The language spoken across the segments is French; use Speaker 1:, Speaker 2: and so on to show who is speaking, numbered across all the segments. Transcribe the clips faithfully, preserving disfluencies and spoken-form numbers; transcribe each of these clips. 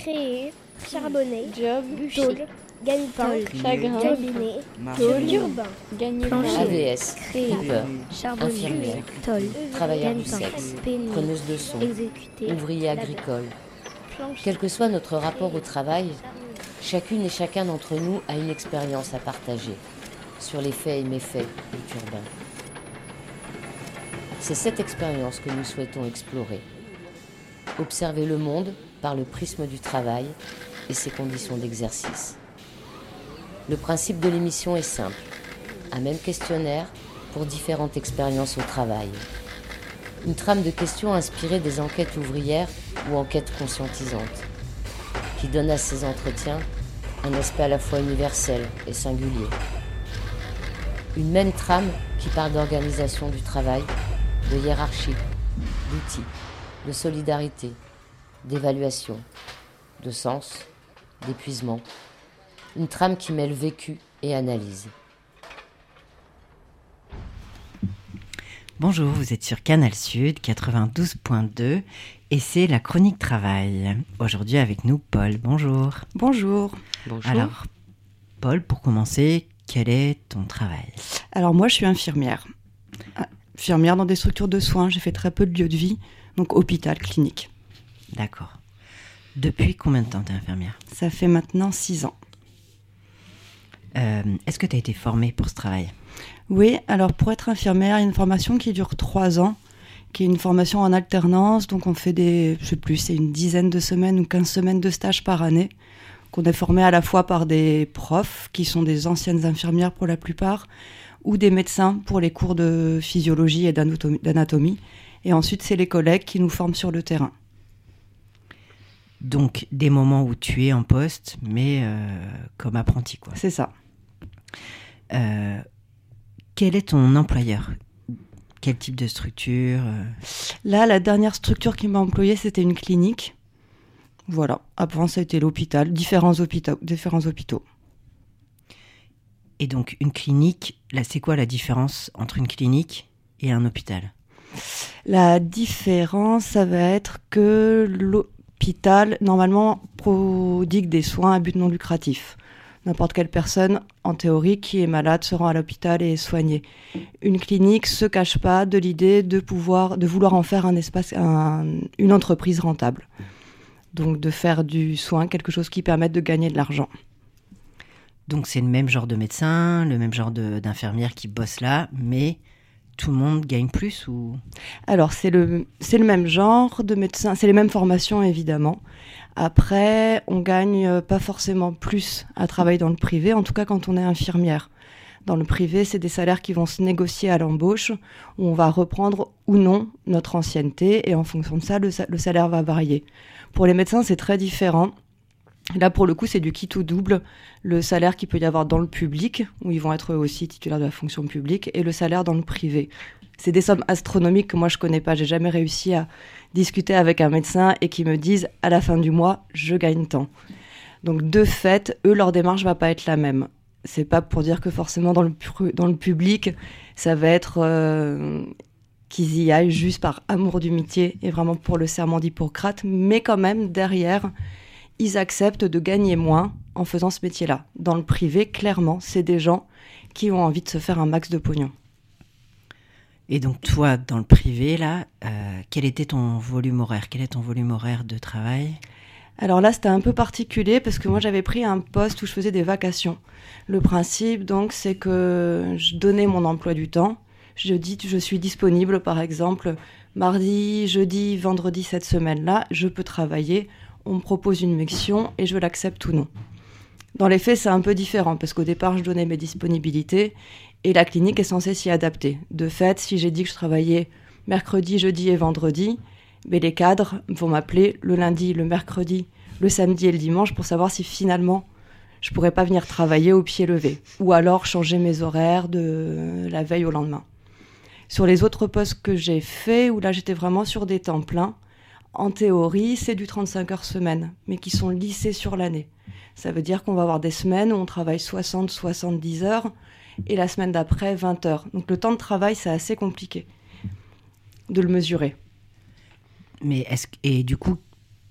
Speaker 1: créer, charbonner,
Speaker 2: job,
Speaker 1: tôle, gagne-pain,
Speaker 2: chagrin,
Speaker 1: cabinet,
Speaker 2: tôle,
Speaker 1: urbain,
Speaker 2: gagner
Speaker 3: A V S,
Speaker 4: créer,
Speaker 3: coupeur,
Speaker 4: charbonnier,
Speaker 3: infirmière,
Speaker 4: tôle,
Speaker 3: travailleur du
Speaker 4: gagne-pain,
Speaker 3: sexe,
Speaker 4: pénible,
Speaker 3: preneuse de son,
Speaker 4: exécuter,
Speaker 3: ouvrier agricole. Quel que soit notre rapport au travail, chacune et chacun d'entre nous a une expérience à partager sur les faits et méfaits du turbin. C'est cette expérience que nous souhaitons explorer. Observer le monde par le prisme du travail et ses conditions d'exercice. Le principe de l'émission est simple. Un même questionnaire pour différentes expériences au travail. Une trame de questions inspirée des enquêtes ouvrières ou enquêtes conscientisantes, qui donne à ces entretiens un aspect à la fois universel et singulier. Une même trame qui parle d'organisation du travail, de hiérarchie, d'outils, de solidarité, d'évaluation, de sens, d'épuisement. Une trame qui mêle vécu et analyse.
Speaker 5: Bonjour, vous êtes sur Canal Sud quatre-vingt-douze point deux et c'est la chronique travail. Aujourd'hui avec nous Paul, bonjour.
Speaker 6: Bonjour.
Speaker 3: Bonjour.
Speaker 5: Alors, Paul, pour commencer, quel est ton travail ?
Speaker 6: Alors moi je suis infirmière. Infirmière dans des structures de soins, j'ai fait très peu de lieux de vie, donc hôpital, clinique.
Speaker 5: D'accord. Depuis combien de temps tu es infirmière ?
Speaker 6: Ça fait maintenant six ans.
Speaker 5: Euh, est-ce que tu as été formée pour ce travail ?
Speaker 6: Oui, alors pour être infirmière, il y a une formation qui dure trois ans, qui est une formation en alternance, donc on fait des, je sais plus, c'est une dizaine de semaines ou quinze semaines de stage par année, qu'on est formé à la fois par des profs, qui sont des anciennes infirmières pour la plupart, ou des médecins pour les cours de physiologie et d'anatomie, d'anatomie. Et ensuite, c'est les collègues qui nous forment sur le terrain.
Speaker 5: Donc, des moments où tu es en poste, mais euh, comme apprenti, quoi.
Speaker 6: C'est ça.
Speaker 5: Euh, quel est ton employeur ? Quel type de structure ?
Speaker 6: Là, la dernière structure qui m'a employée, c'était une clinique. Voilà. Avant, ça a été l'hôpital, différents hôpitaux. Différents hôpitaux.
Speaker 5: Et donc, une clinique, là, c'est quoi la différence entre une clinique et un hôpital ?
Speaker 6: La différence, ça va être que l'hôpital, normalement, prodigue des soins à but non lucratif. N'importe quelle personne, en théorie, qui est malade se rend à l'hôpital et est soignée. Une clinique se cache pas de l'idée de pouvoir, de vouloir en faire un espace, un, une entreprise rentable. Donc, de faire du soin quelque chose qui permette de gagner de l'argent.
Speaker 5: Donc, c'est le même genre de médecin, le même genre de, d'infirmière qui bosse là, mais tout le monde gagne plus ou...
Speaker 6: Alors, c'est le, c'est le même genre de médecin, c'est les mêmes formations, évidemment. Après, on gagne pas forcément plus à travailler dans le privé, en tout cas quand on est infirmière. Dans le privé, c'est des salaires qui vont se négocier à l'embauche, où on va reprendre ou non notre ancienneté, et en fonction de ça, le, le salaire va varier. Pour les médecins, c'est très différent. Là, pour le coup, c'est du quitte ou double, le salaire qu'il peut y avoir dans le public, où ils vont être aussi titulaires de la fonction publique, et le salaire dans le privé. C'est des sommes astronomiques que moi, je connais pas. J'ai jamais réussi à discuter avec un médecin et qui me disent, à la fin du mois, je gagne tant. Donc, de fait, eux, leur démarche va pas être la même. C'est pas pour dire que forcément, dans le, dans le public, ça va être euh, qu'ils y aillent juste par amour du métier et vraiment pour le serment d'Hippocrate, mais quand même, derrière, ils acceptent de gagner moins en faisant ce métier-là. Dans le privé, clairement, c'est des gens qui ont envie de se faire un max de pognon.
Speaker 5: Et donc, toi, dans le privé, là, euh, quel était ton volume horaire ? Quel est ton volume horaire de travail ?
Speaker 6: Alors là, c'était un peu particulier parce que moi, j'avais pris un poste où je faisais des vacations. Le principe, donc, c'est que je donnais mon emploi du temps. Je dis, je suis disponible, par exemple, mardi, jeudi, vendredi, cette semaine-là, je peux travailler. On me propose une mission et je l'accepte ou non. Dans les faits, c'est un peu différent parce qu'au départ, je donnais mes disponibilités et la clinique est censée s'y adapter. De fait, si j'ai dit que je travaillais mercredi, jeudi et vendredi, mais les cadres vont m'appeler le lundi, le mercredi, le samedi et le dimanche pour savoir si finalement je pourrais pas venir travailler au pied levé ou alors changer mes horaires de la veille au lendemain. Sur les autres postes que j'ai faits, où là j'étais vraiment sur des temps pleins, en théorie, c'est du trente-cinq heures semaine, mais qui sont lissées sur l'année. Ça veut dire qu'on va avoir des semaines où on travaille soixante à soixante-dix heures et la semaine d'après, vingt heures. Donc le temps de travail, c'est assez compliqué de le mesurer.
Speaker 5: Mais est-ce, et du coup,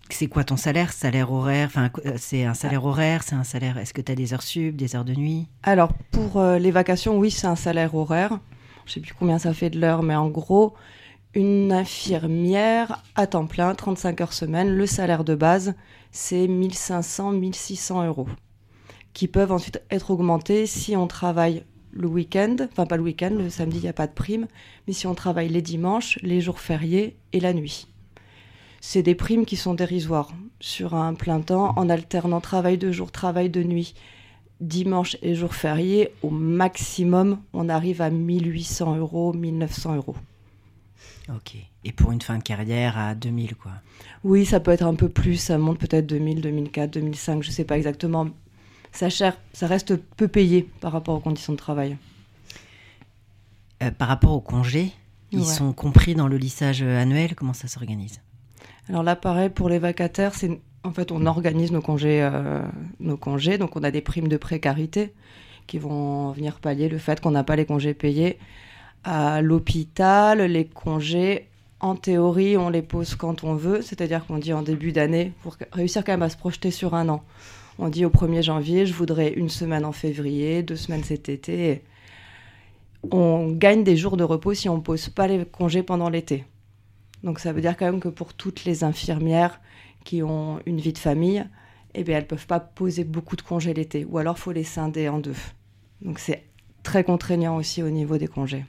Speaker 5: C'est quoi ton salaire? Salaire horaire? Enfin, c'est un salaire horaire? C'est un salaire... Est-ce que tu as des heures sup, des heures de nuit?
Speaker 6: Alors, pour euh, les vacations, oui, c'est un salaire horaire. Je ne sais plus combien ça fait de l'heure, mais en gros, une infirmière à temps plein, trente-cinq heures semaine, le salaire de base, c'est mille cinq cents, mille six cents euros, qui peuvent ensuite être augmentés si on travaille le week-end, enfin pas le week-end, le samedi, il n'y a pas de prime, mais si on travaille les dimanches, les jours fériés et la nuit. C'est des primes qui sont dérisoires sur un plein temps, en alternant travail de jour, travail de nuit, dimanche et jours fériés. Au maximum, on arrive à mille huit cents euros, mille neuf cents euros.
Speaker 5: Ok. Et pour une fin de carrière à deux mille, quoi?
Speaker 6: Oui, ça peut être un peu plus, ça monte peut-être deux mille, deux mille quatre, deux mille cinq, je ne sais pas exactement. Ça, cher, ça reste peu payé par rapport aux conditions de travail.
Speaker 5: Euh, par rapport aux congés, ils
Speaker 6: Ouais.
Speaker 5: sont compris dans le lissage annuel? Comment ça s'organise?
Speaker 6: Alors là, pareil, pour les vacataires, c'est, en fait, on organise nos congés, euh, nos congés. Donc, on a des primes de précarité qui vont venir pallier le fait qu'on n'a pas les congés payés. À l'hôpital, les congés, en théorie, on les pose quand on veut. C'est-à-dire qu'on dit en début d'année, pour réussir quand même à se projeter sur un an. On dit au premier janvier, je voudrais une semaine en février, deux semaines cet été. On gagne des jours de repos si on ne pose pas les congés pendant l'été. Donc ça veut dire quand même que pour toutes les infirmières qui ont une vie de famille, eh bien, elles ne peuvent pas poser beaucoup de congés l'été. Ou alors, il faut les scinder en deux. Donc c'est très contraignant aussi au niveau des congés.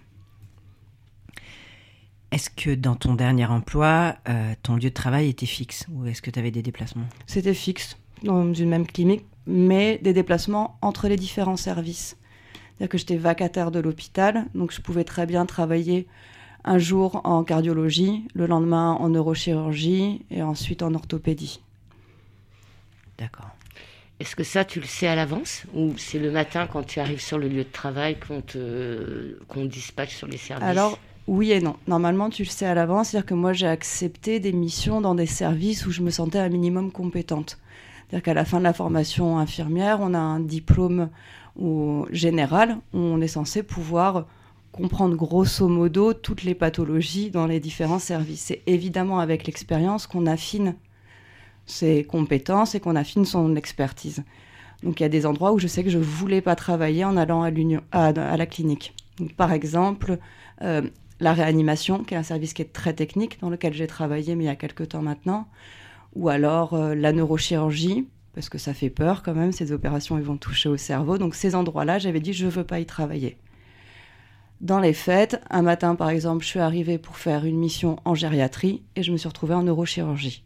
Speaker 5: Est-ce que dans ton dernier emploi, euh, ton lieu de travail était fixe? Ou est-ce que tu avais des déplacements?
Speaker 6: C'était fixe dans une même clinique, mais des déplacements entre les différents services. C'est-à-dire que j'étais vacataire de l'hôpital, donc je pouvais très bien travailler un jour en cardiologie, le lendemain en neurochirurgie et ensuite en orthopédie.
Speaker 5: D'accord.
Speaker 3: Est-ce que ça, tu le sais à l'avance? Ou c'est le matin, quand tu arrives sur le lieu de travail, qu'on te, qu'on te dispatche sur les services?
Speaker 6: Alors, oui et non. Normalement, tu le sais à l'avance. C'est-à-dire que moi, j'ai accepté des missions dans des services où je me sentais un minimum compétente. C'est-à-dire qu'à la fin de la formation infirmière, on a un diplôme au général où on est censé pouvoir comprendre grosso modo toutes les pathologies dans les différents services. C'est évidemment avec l'expérience qu'on affine ses compétences et qu'on affine son expertise. Donc il y a des endroits où je sais que je ne voulais pas travailler en allant à, l'union, à, à la clinique. Donc, par exemple, euh, la réanimation, qui est un service qui est très technique, dans lequel j'ai travaillé mais il y a quelques temps maintenant, ou alors euh, la neurochirurgie, parce que ça fait peur quand même, ces opérations ils vont toucher au cerveau. Donc ces endroits-là, j'avais dit je ne veux pas y travailler. Dans les faits, un matin, par exemple, je suis arrivée pour faire une mission en gériatrie et je me suis retrouvée en neurochirurgie.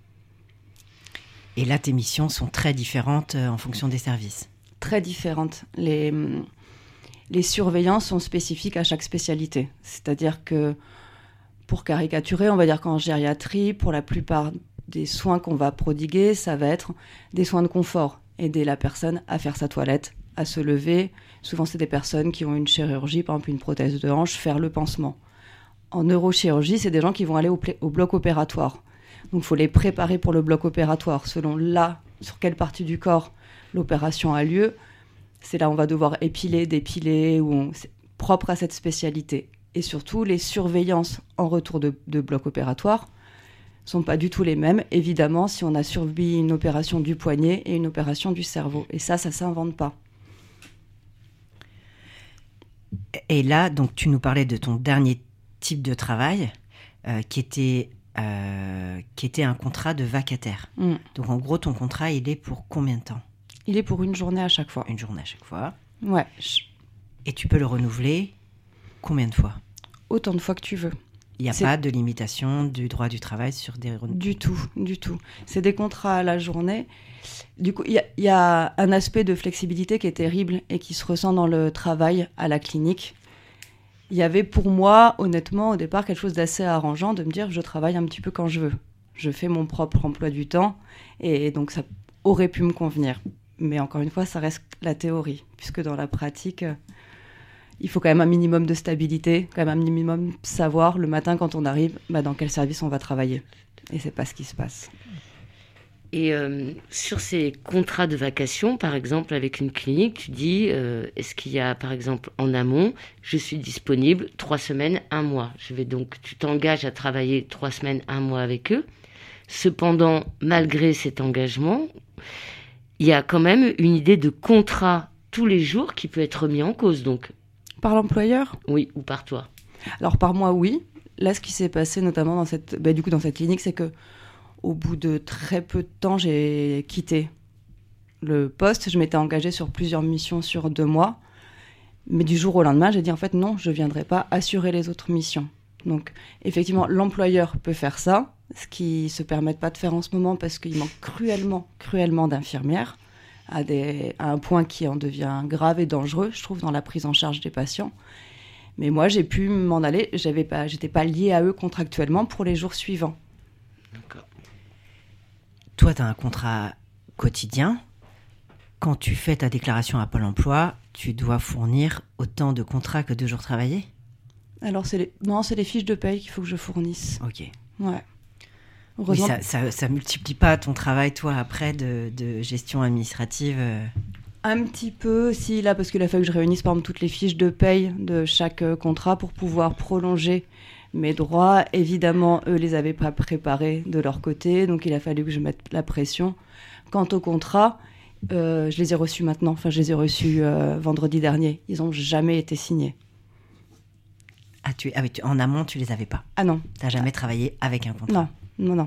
Speaker 5: Et là, tes missions sont très différentes en fonction des services?
Speaker 6: Très différentes. Les, les surveillances sont spécifiques à chaque spécialité. C'est-à-dire que, pour caricaturer, on va dire qu'en gériatrie, pour la plupart des soins qu'on va prodiguer, ça va être des soins de confort. Aider la personne à faire sa toilette, à se lever. Souvent, c'est des personnes qui ont une chirurgie, par exemple une prothèse de hanche, faire le pansement. En neurochirurgie, c'est des gens qui vont aller au, pla- au bloc opératoire. Donc, il faut les préparer pour le bloc opératoire. Selon là, sur quelle partie du corps l'opération a lieu, c'est là où on va devoir épiler, dépiler, ou on... c'est propre à cette spécialité. Et surtout, les surveillances en retour de, de bloc opératoire ne sont pas du tout les mêmes, évidemment, si on a subi une opération du poignet et une opération du cerveau. Et ça, ça ne s'invente pas.
Speaker 5: Et là, donc, tu nous parlais de ton dernier type de travail, euh, qui était, euh, qui était un contrat de vacataire.
Speaker 6: Mm.
Speaker 5: Donc, en gros, ton contrat, il est pour combien de temps?
Speaker 6: Il est pour une journée à chaque fois.
Speaker 5: Une journée à chaque fois.
Speaker 6: Ouais.
Speaker 5: Et tu peux le renouveler combien de fois?
Speaker 6: Autant de fois que tu veux.
Speaker 5: Il n'y a
Speaker 6: C'est...
Speaker 5: pas de limitation du droit du travail sur des renouvellements?
Speaker 6: Du tout, du tout. C'est des contrats à la journée. Du coup, il y, y a un aspect de flexibilité qui est terrible et qui se ressent dans le travail à la clinique. Il y avait pour moi, honnêtement, au départ, quelque chose d'assez arrangeant de me dire je travaille un petit peu quand je veux. Je fais mon propre emploi du temps et donc ça aurait pu me convenir. Mais encore une fois, ça reste la théorie, puisque dans la pratique, il faut quand même un minimum de stabilité, quand même un minimum savoir le matin quand on arrive, bah, dans quel service on va travailler. Et c'est pas ce qui se passe.
Speaker 3: Et euh, sur ces contrats de vacation, par exemple, avec une clinique, tu dis, euh, est-ce qu'il y a, par exemple, en amont, je suis disponible trois semaines, un mois. Je vais donc, tu t'engages à travailler trois semaines, un mois avec eux. Cependant, malgré cet engagement, il y a quand même une idée de contrat tous les jours qui peut être mis en cause, donc.
Speaker 6: Par l'employeur ?
Speaker 3: Oui, ou par toi.
Speaker 6: Alors par moi, oui. Là, ce qui s'est passé notamment dans cette, bah, du coup, dans cette clinique, c'est que au bout de très peu de temps, j'ai quitté le poste. Je m'étais engagée sur plusieurs missions sur deux mois. Mais du jour au lendemain, j'ai dit en fait non, je ne viendrai pas assurer les autres missions. Donc effectivement, l'employeur peut faire ça, ce qui ne se permet pas de faire en ce moment parce qu'il manque cruellement, cruellement d'infirmières à, des, à un point qui en devient grave et dangereux, je trouve, dans la prise en charge des patients. Mais moi, j'ai pu m'en aller, je n'étais pas, pas liée à eux contractuellement pour les jours suivants.
Speaker 3: D'accord.
Speaker 5: Toi, tu as un contrat quotidien. Quand tu fais ta déclaration à Pôle emploi, tu dois fournir autant de contrats que de jours travaillés ?
Speaker 6: Alors, c'est les... non, c'est les fiches de paye qu'il faut que je fournisse.
Speaker 5: Ok.
Speaker 6: Ouais.
Speaker 5: Oui, ça, ça, ça multiplie pas ton travail, toi, après, de, de gestion administrative euh...
Speaker 6: Un petit peu, si, là, parce qu'il a fallu que je réunisse, par exemple, toutes les fiches de paye de chaque euh, contrat pour pouvoir prolonger mes droits. Évidemment, eux les avaient pas préparés de leur côté, donc il a fallu que je mette la pression. Quant au contrat, euh, je les ai reçus maintenant, enfin, je les ai reçus euh, vendredi dernier. Ils n'ont jamais été signés.
Speaker 5: Ah, tu, ah oui, tu, en amont, tu les avais pas ?
Speaker 6: Ah non.
Speaker 5: Tu n'as jamais ah. travaillé avec un contrat ?
Speaker 6: Non, non, non.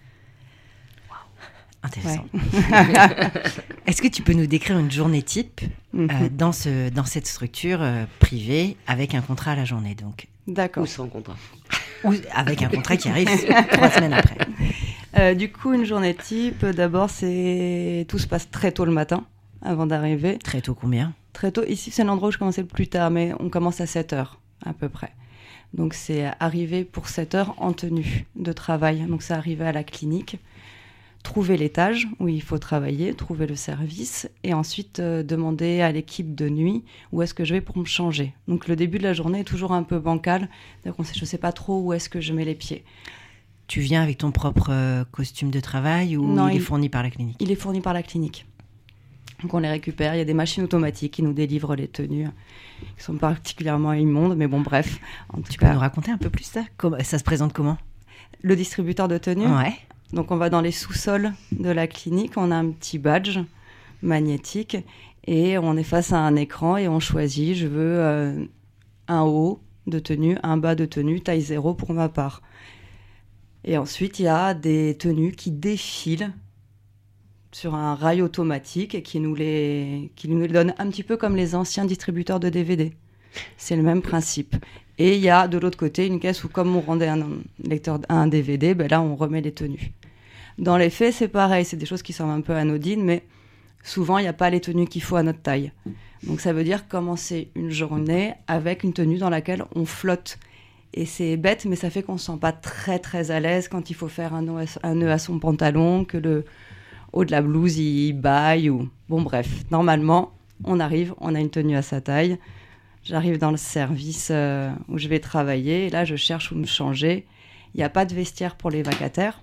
Speaker 5: Intéressant. Ouais. Est-ce que tu peux nous décrire une journée type mm-hmm. euh, dans, ce, dans cette structure euh, privée avec un contrat à la journée, donc ?
Speaker 6: D'accord.
Speaker 3: Ou sans contrat.
Speaker 5: Ou avec un contrat qui arrive trois semaines après.
Speaker 6: Euh, du coup, une journée type, d'abord, c'est tout se passe très tôt le matin, avant d'arriver.
Speaker 5: Très tôt combien ?
Speaker 6: Très tôt. Ici, c'est l'endroit où je commençais le plus tard, mais on commence à sept heures, à peu près. Donc, c'est arriver pour sept heures en tenue de travail. Donc, c'est arriver à la clinique. Trouver l'étage où il faut travailler, trouver le service et ensuite euh, demander à l'équipe de nuit où est-ce que je vais pour me changer. Donc le début de la journée est toujours un peu bancal, donc je ne sais pas trop où est-ce que je mets les pieds.
Speaker 5: Tu viens avec ton propre euh, costume de travail ou non, il, il est fourni par la clinique ?
Speaker 6: Il est fourni par la clinique. Donc on les récupère, il y a des machines automatiques qui nous délivrent les tenues qui sont particulièrement immondes, mais bon bref. En tout
Speaker 5: tu
Speaker 6: cas,
Speaker 5: peux nous raconter un peu plus ça ? Comment, ça se présente comment ?
Speaker 6: Le distributeur de tenues ?
Speaker 5: Ouais.
Speaker 6: Donc on va dans les sous-sols de la clinique, on a un petit badge magnétique et on est face à un écran et on choisit, je veux euh, un haut de tenue, un bas de tenue, taille zéro pour ma part. Et ensuite il y a des tenues qui défilent sur un rail automatique et qui nous les, qui nous les donnent un petit peu comme les anciens distributeurs de D V D. C'est le même principe. Et il y a de l'autre côté une caisse où, comme on rendait un lecteur, un D V D, ben là on remet les tenues. Dans les faits, c'est pareil, c'est des choses qui semblent un peu anodines, mais souvent il n'y a pas les tenues qu'il faut à notre taille. Donc ça veut dire commencer une journée avec une tenue dans laquelle on flotte. Et c'est bête, mais ça fait qu'on ne se sent pas très très à l'aise quand il faut faire un nœud à, un nœud à son pantalon, que le haut de la blouse il baille ou... Bon bref, normalement, on arrive, on a une tenue à sa taille. J'arrive dans le service euh, où je vais travailler. Et là, je cherche où me changer. Il n'y a pas de vestiaire pour les vacataires.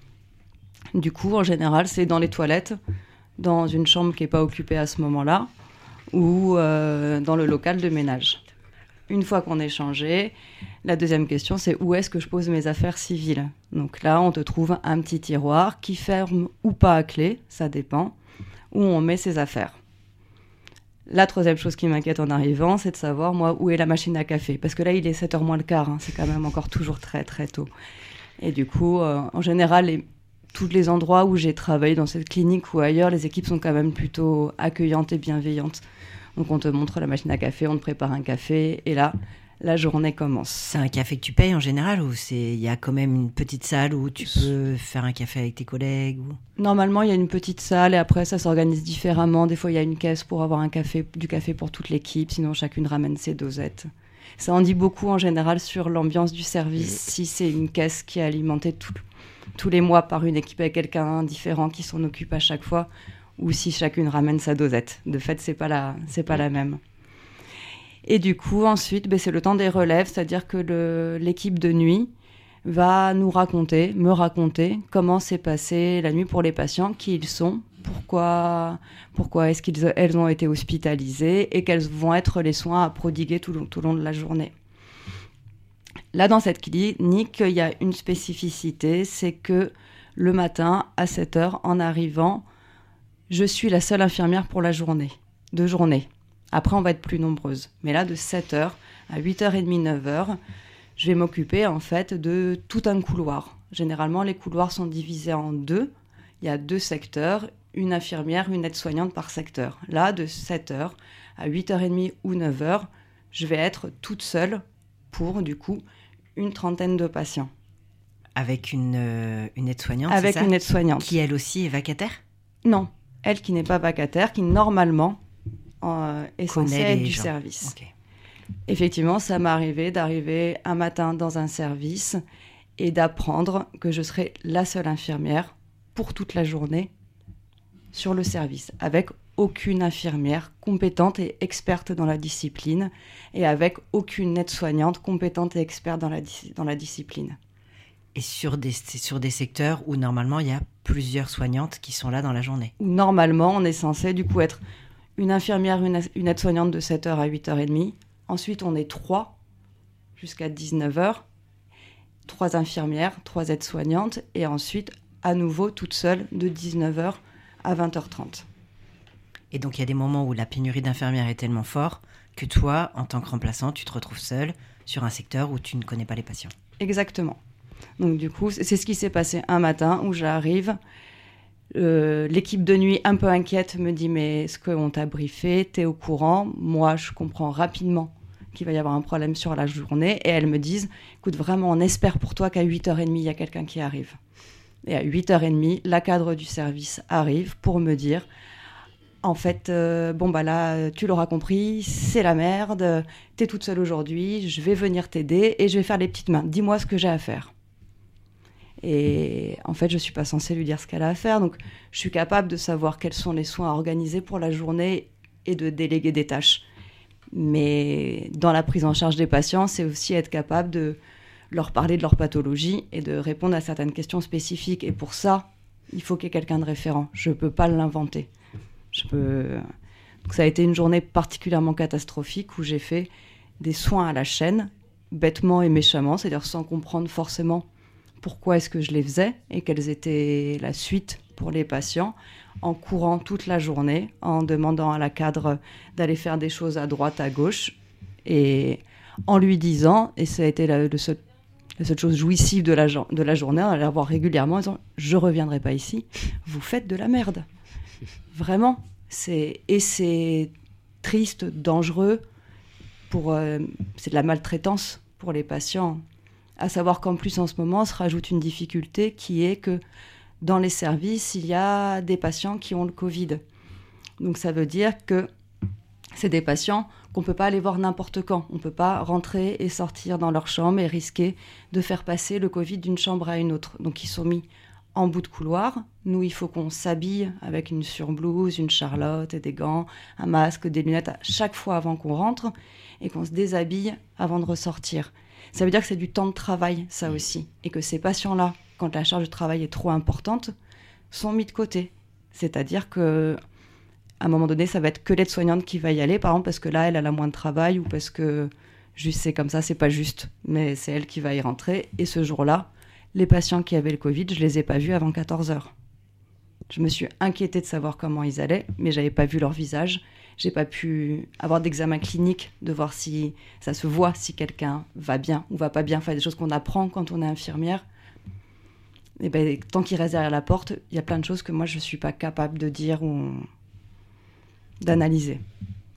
Speaker 6: Du coup, en général, c'est dans les toilettes, dans une chambre qui n'est pas occupée à ce moment-là, ou euh, dans le local de ménage. Une fois qu'on est changé, la deuxième question, c'est où est-ce que je pose mes affaires civiles ? Donc là, on te trouve un petit tiroir qui ferme ou pas à clé, ça dépend, où on met ses affaires. La troisième chose qui m'inquiète en arrivant, c'est de savoir, moi, où est la machine à café. Parce que là, il est sept heures moins le quart, hein, c'est quand même encore toujours très, très tôt. Et du coup, euh, en général, les, tous les endroits où j'ai travaillé dans cette clinique ou ailleurs, les équipes sont quand même plutôt accueillantes et bienveillantes. Donc, on te montre la machine à café, on te prépare un café, et là, la journée commence.
Speaker 5: C'est un café que tu payes en général ou c'est il y a quand même une petite salle où tu peux faire un café avec tes collègues ou...
Speaker 6: Normalement, il y a une petite salle et après, ça s'organise différemment. Des fois, il y a une caisse pour avoir un café, du café pour toute l'équipe. Sinon, chacune ramène ses dosettes. Ça en dit beaucoup en général sur l'ambiance du service. Si c'est une caisse qui est alimentée tout, tous les mois par une équipe avec quelqu'un différent qui s'en occupe à chaque fois ou si chacune ramène sa dosette. De fait, c'est pas la, c'est pas la même. Et du coup, ensuite, ben, c'est le temps des relèves, c'est-à-dire que le, l'équipe de nuit va nous raconter, me raconter comment s'est passée la nuit pour les patients, qui ils sont, pourquoi, pourquoi est-ce qu'elles ont été hospitalisées et quels vont être les soins à prodiguer tout, tout au long de la journée. Là, dans cette clinique, il y a une spécificité, c'est que le matin à sept heures en arrivant. Je suis la seule infirmière pour la journée, de journée. Après, on va être plus nombreuses. Mais là, de sept heures à huit heures trente, neuf heures, je vais m'occuper en fait de tout un couloir. Généralement, les couloirs sont divisés en deux. Il y a deux secteurs, une infirmière, une aide-soignante par secteur. Là, de sept heures à huit heures trente ou neuf heures, je vais être toute seule pour, du coup, une trentaine de patients.
Speaker 5: Avec une, euh, une aide-soignante,
Speaker 6: Avec
Speaker 5: c'est ça
Speaker 6: une aide-soignante.
Speaker 5: Qui, elle aussi, est vacataire ?
Speaker 6: Non, elle qui n'est pas vacataire, qui normalement euh, est censée
Speaker 5: Connaît
Speaker 6: être
Speaker 5: les
Speaker 6: du
Speaker 5: gens.
Speaker 6: service.
Speaker 5: Ok.
Speaker 6: Effectivement, ça m'est arrivé d'arriver un matin dans un service et d'apprendre que je serais la seule infirmière pour toute la journée sur le service, avec aucune infirmière compétente et experte dans la discipline, et avec aucune aide-soignante compétente et experte dans la, dis- dans la discipline.
Speaker 5: Et sur des, sur des secteurs où normalement il y a plusieurs soignantes qui sont là dans la journée.
Speaker 6: Où normalement, on est censé du coup être une infirmière, une, une aide-soignante de sept heures à huit heures trente. Ensuite, on est trois jusqu'à dix-neuf heures. Trois infirmières, trois aides-soignantes. Et ensuite, à nouveau, toute seule de dix-neuf heures à vingt heures trente.
Speaker 5: Et donc il y a des moments où la pénurie d'infirmières est tellement forte que toi, en tant que remplaçant, tu te retrouves seule sur un secteur où tu ne connais pas les patients.
Speaker 6: Exactement. Donc du coup, c'est ce qui s'est passé un matin où j'arrive. Euh, l'équipe de nuit, un peu inquiète, me dit « Mais est-ce qu'on t'a briefé ? T'es au courant ?» Moi, je comprends rapidement qu'il va y avoir un problème sur la journée. Et elles me disent « Écoute, vraiment, on espère pour toi qu'à huit heures trente, il y a quelqu'un qui arrive. » Et à huit heures trente, la cadre du service arrive pour me dire « En fait, euh, bon bah là, tu l'auras compris, c'est la merde. T'es toute seule aujourd'hui, je vais venir t'aider et je vais faire les petites mains. Dis-moi ce que j'ai à faire. » Et en fait, je ne suis pas censée lui dire ce qu'elle a à faire. Donc, je suis capable de savoir quels sont les soins à organiser pour la journée et de déléguer des tâches. Mais dans la prise en charge des patients, c'est aussi être capable de leur parler de leur pathologie et de répondre à certaines questions spécifiques. Et pour ça, il faut qu'il y ait quelqu'un de référent. Je ne peux pas l'inventer. Je peux... Donc, ça a été une journée particulièrement catastrophique où j'ai fait des soins à la chaîne, bêtement et méchamment, c'est-à-dire sans comprendre forcément pourquoi est-ce que je les faisais et quelles étaient la suite pour les patients, en courant toute la journée, en demandant à la cadre d'aller faire des choses à droite, à gauche, et en lui disant, et ça a été la, le seul, la seule chose jouissive de la, de la journée, on allait la voir régulièrement, en disant « Je ne reviendrai pas ici, vous faites de la merde. » Vraiment. C'est, et c'est triste, dangereux, pour, euh, c'est de la maltraitance pour les patients. À savoir qu'en plus, en ce moment, se rajoute une difficulté qui est que dans les services, il y a des patients qui ont le Covid. Donc ça veut dire que c'est des patients qu'on ne peut pas aller voir n'importe quand. On ne peut pas rentrer et sortir dans leur chambre et risquer de faire passer le Covid d'une chambre à une autre. Donc ils sont mis en bout de couloir. Nous, il faut qu'on s'habille avec une surblouse, une charlotte et des gants, un masque, des lunettes à chaque fois avant qu'on rentre et qu'on se déshabille avant de ressortir. Ça veut dire que c'est du temps de travail, ça aussi. Et que ces patients-là, quand la charge de travail est trop importante, sont mis de côté. C'est-à-dire que à un moment donné, ça va être que l'aide-soignante qui va y aller, par exemple, parce que là, elle, elle a moins de travail ou parce que juste c'est comme ça, c'est pas juste. Mais c'est elle qui va y rentrer. Et ce jour-là, les patients qui avaient le Covid, je les ai pas vus avant quatorze heures. Je me suis inquiétée de savoir comment ils allaient, mais j'avais pas vu leur visage. J'ai pas pu avoir d'examen clinique, de voir si ça se voit, si quelqu'un va bien ou va pas bien. Enfin, des choses qu'on apprend quand on est infirmière. Et ben, tant qu'il reste derrière la porte, il y a plein de choses que moi, je suis pas capable de dire ou d'analyser.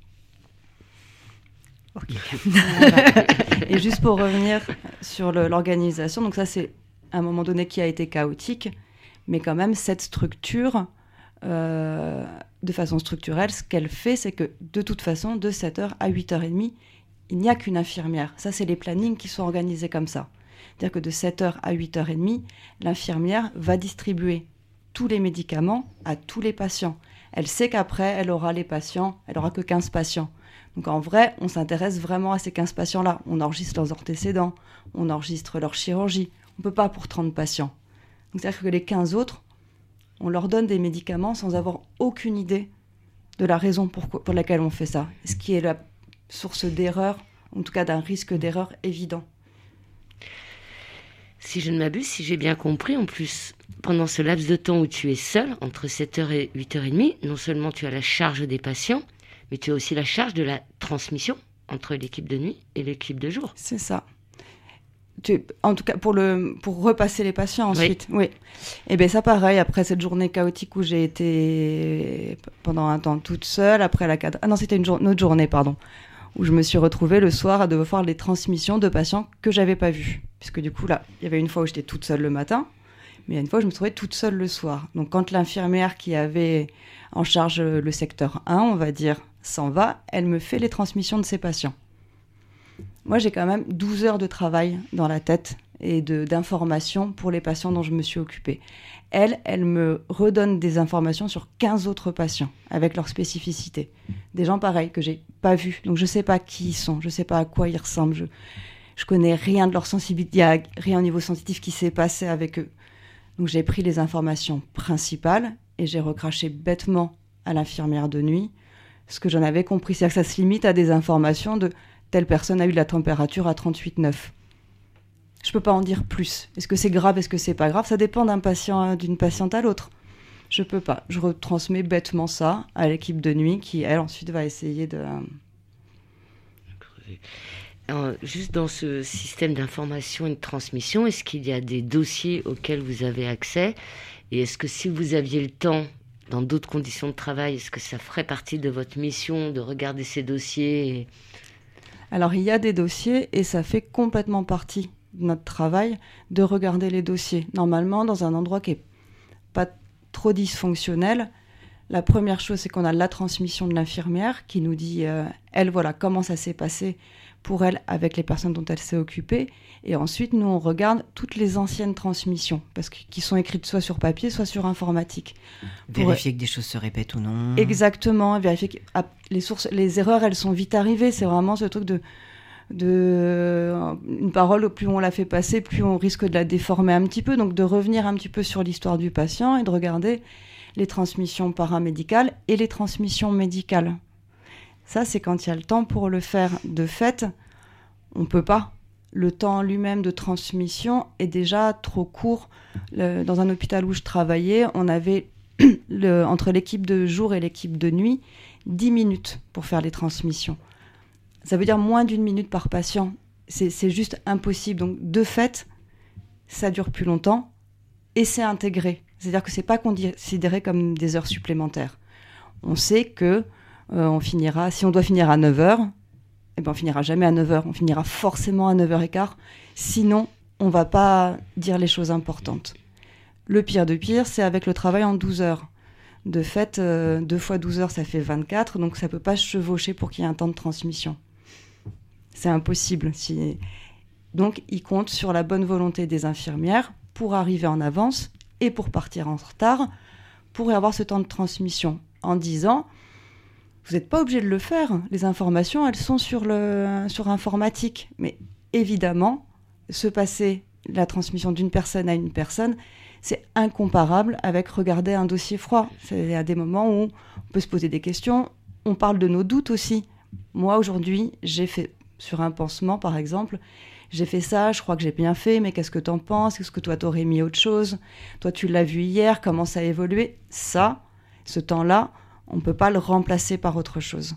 Speaker 5: Ok.
Speaker 6: Et juste pour revenir sur le, l'organisation, donc ça, c'est à un moment donné qui a été chaotique, mais quand même, cette structure... Euh, de façon structurelle, ce qu'elle fait, c'est que de toute façon, de sept heures à huit heures trente, il n'y a qu'une infirmière. Ça, c'est les plannings qui sont organisés comme ça. C'est-à-dire que de sept heures à huit heures trente, l'infirmière va distribuer tous les médicaments à tous les patients. Elle sait qu'après, elle aura les patients, elle aura que quinze patients. Donc en vrai, on s'intéresse vraiment à ces quinze patients-là. On enregistre leurs antécédents, on enregistre leur chirurgie. On ne peut pas pour trente patients. Donc c'est-à-dire que les quinze autres, on leur donne des médicaments sans avoir aucune idée de la raison pour, pour laquelle on fait ça. Ce qui est la source d'erreur, en tout cas d'un risque d'erreur évident.
Speaker 3: Si je ne m'abuse, si j'ai bien compris, en plus, pendant ce laps de temps où tu es seul, entre sept heures et huit heures trente, non seulement tu as la charge des patients, mais tu as aussi la charge de la transmission entre l'équipe de nuit et l'équipe de jour.
Speaker 6: C'est ça. Tu, en tout cas, pour, le, pour repasser les patients ensuite. Oui. oui. Et bien ça, pareil, après cette journée chaotique où j'ai été pendant un temps toute seule, après la cadre... Ah non, c'était une, jour... une autre journée, pardon, où je me suis retrouvée le soir à devoir faire les transmissions de patients que je n'avais pas vus. Puisque du coup, là, il y avait une fois où j'étais toute seule le matin, mais il y a une fois où je me trouvais toute seule le soir. Donc quand l'infirmière qui avait en charge le secteur un, on va dire, s'en va, elle me fait les transmissions de ses patients. Moi, j'ai quand même douze heures de travail dans la tête et de, d'informations pour les patients dont je me suis occupée. Elle, elle me redonne des informations sur quinze autres patients avec leurs spécificités. Des gens pareils que j'ai pas vus, donc je sais pas qui ils sont, je sais pas à quoi ils ressemblent, je, je connais rien de leur sensibilité, il y a rien au niveau sensitif qui s'est passé avec eux. Donc j'ai pris les informations principales et j'ai recraché bêtement à l'infirmière de nuit ce que j'en avais compris. C'est-à-dire que ça se limite à des informations de telle personne a eu la température à trente-huit virgule neuf. Je ne peux pas en dire plus. Est-ce que c'est grave, est-ce que c'est pas grave ? Ça dépend d'un patient, d'une patiente à l'autre. Je peux pas. Je retransmets bêtement ça à l'équipe de nuit qui, elle, ensuite va essayer de...
Speaker 3: Alors, juste dans ce système d'information et de transmission, est-ce qu'il y a des dossiers auxquels vous avez accès ? Et est-ce que si vous aviez le temps, dans d'autres conditions de travail, est-ce que ça ferait partie de votre mission de regarder ces dossiers et...
Speaker 6: Alors, il y a des dossiers et ça fait complètement partie de notre travail de regarder les dossiers. Normalement, dans un endroit qui n'est pas trop dysfonctionnel, la première chose, c'est qu'on a la transmission de l'infirmière qui nous dit, euh, elle, voilà, comment ça s'est passé pour elle avec les personnes dont elle s'est occupée. Et ensuite, nous, on regarde toutes les anciennes transmissions, parce que, qui sont écrites soit sur papier, soit sur informatique.
Speaker 5: Vérifier pour... que des choses se répètent ou non.
Speaker 6: Exactement, vérifier que ah, les, sources, les erreurs, elles sont vite arrivées. C'est vraiment ce truc de... de une parole, plus on la fait passer, plus on risque de la déformer un petit peu. Donc, de revenir un petit peu sur l'histoire du patient et de regarder les transmissions paramédicales et les transmissions médicales. Ça, c'est quand il y a le temps pour le faire. De fait, on ne peut pas. Le temps lui-même de transmission est déjà trop court. Le, dans un hôpital où je travaillais, on avait, le, entre l'équipe de jour et l'équipe de nuit, dix minutes pour faire les transmissions. Ça veut dire moins d'une minute par patient. C'est, c'est juste impossible. Donc, de fait, ça dure plus longtemps et c'est intégré. C'est-à-dire que ce n'est pas considéré comme des heures supplémentaires. On sait que Euh, on finira, si on doit finir à neuf heures, eh ben on finira jamais à neuf heures, on finira forcément à neuf heures quinze, sinon on va pas dire les choses importantes. Le pire de pire, c'est avec le travail en douze heures. De fait, euh, deux fois douze heures, ça fait vingt-quatre, donc ça peut pas se chevaucher pour qu'il y ait un temps de transmission. C'est impossible. Si... Donc, il compte sur la bonne volonté des infirmières pour arriver en avance et pour partir en retard, pour avoir ce temps de transmission, en disant... Vous n'êtes pas obligé de le faire. Les informations, elles sont sur, le, sur informatique. Mais évidemment, se passer la transmission d'une personne à une personne, c'est incomparable avec regarder un dossier froid. C'est à des moments où on peut se poser des questions. On parle de nos doutes aussi. Moi, aujourd'hui, j'ai fait, sur un pansement, par exemple, j'ai fait ça, je crois que j'ai bien fait, mais qu'est-ce que t'en penses ? Est-ce que toi, t'aurais mis autre chose ? Toi, tu l'as vu hier, comment ça a évolué ? Ça, ce temps-là, on ne peut pas le remplacer par autre chose.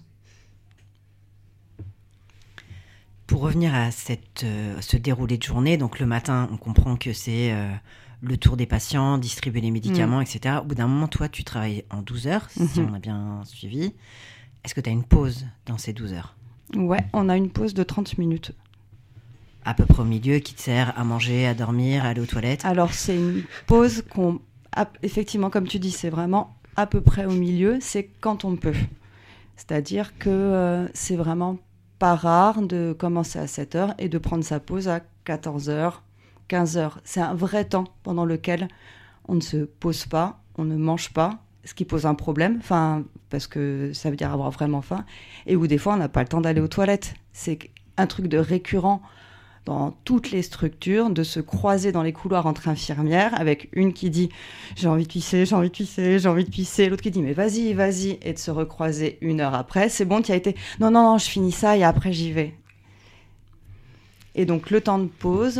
Speaker 5: Pour revenir à cette, euh, ce déroulé de journée, donc le matin, on comprend que c'est euh, le tour des patients, distribuer les médicaments, mmh. et cetera. Au bout d'un moment, toi, tu travailles en douze heures, si mmh. on a bien suivi. Est-ce que tu as une pause dans ces douze heures ?
Speaker 6: Ouais, on a une pause de trente minutes.
Speaker 5: À peu près au milieu, qui te sert à manger, à dormir, à aller aux toilettes ?
Speaker 6: Alors, c'est une pause qu'on... Effectivement, comme tu dis, c'est vraiment... à peu près au milieu, c'est quand on peut. C'est-à-dire que euh, c'est vraiment pas rare de commencer à sept heures et de prendre sa pause à quatorze heures, quinze heures. C'est un vrai temps pendant lequel on ne se pose pas, on ne mange pas, ce qui pose un problème, enfin, parce que ça veut dire avoir vraiment faim, et où des fois on n'a pas le temps d'aller aux toilettes. C'est un truc de récurrent dans toutes les structures, de se croiser dans les couloirs entre infirmières, avec une qui dit « j'ai envie de pisser, j'ai envie de pisser, j'ai envie de pisser », l'autre qui dit « mais vas-y, vas-y », et de se recroiser une heure après. C'est bon, tu as été « non, non, non, je finis ça et après j'y vais ». Et donc le temps de pause,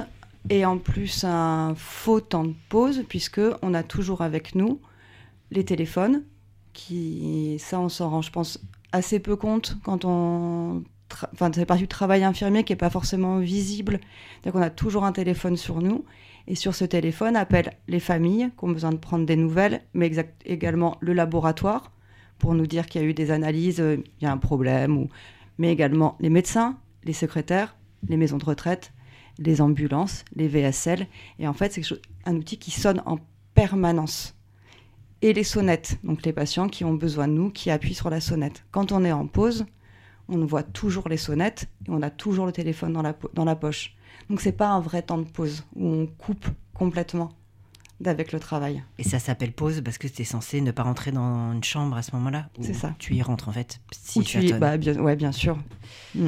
Speaker 6: et en plus un faux temps de pause, puisqu'on a toujours avec nous les téléphones, qui, ça on s'en rend, je pense, assez peu compte quand on... Tra... Enfin, c'est partie du travail infirmier qui n'est pas forcément visible. Donc on a toujours un téléphone sur nous, et sur ce téléphone appellent les familles qui ont besoin de prendre des nouvelles, mais exact... également le laboratoire, pour nous dire qu'il y a eu des analyses, il y a un problème, ou... mais également les médecins, les secrétaires, les maisons de retraite, les ambulances, les V S L. Et en fait, c'est un outil qui sonne en permanence. Et les sonnettes, donc les patients qui ont besoin de nous, qui appuient sur la sonnette. Quand on est en pause, on voit toujours les sonnettes et on a toujours le téléphone dans la, po- dans la poche. Donc c'est pas un vrai temps de pause où on coupe complètement d'avec le travail.
Speaker 5: Et ça s'appelle pause parce que tu es censé ne pas rentrer dans une chambre à ce moment-là.
Speaker 6: C'est ça.
Speaker 5: Tu y rentres en fait. Si
Speaker 6: Ou tu y... bah, bien... Ouais, bien sûr. Mm.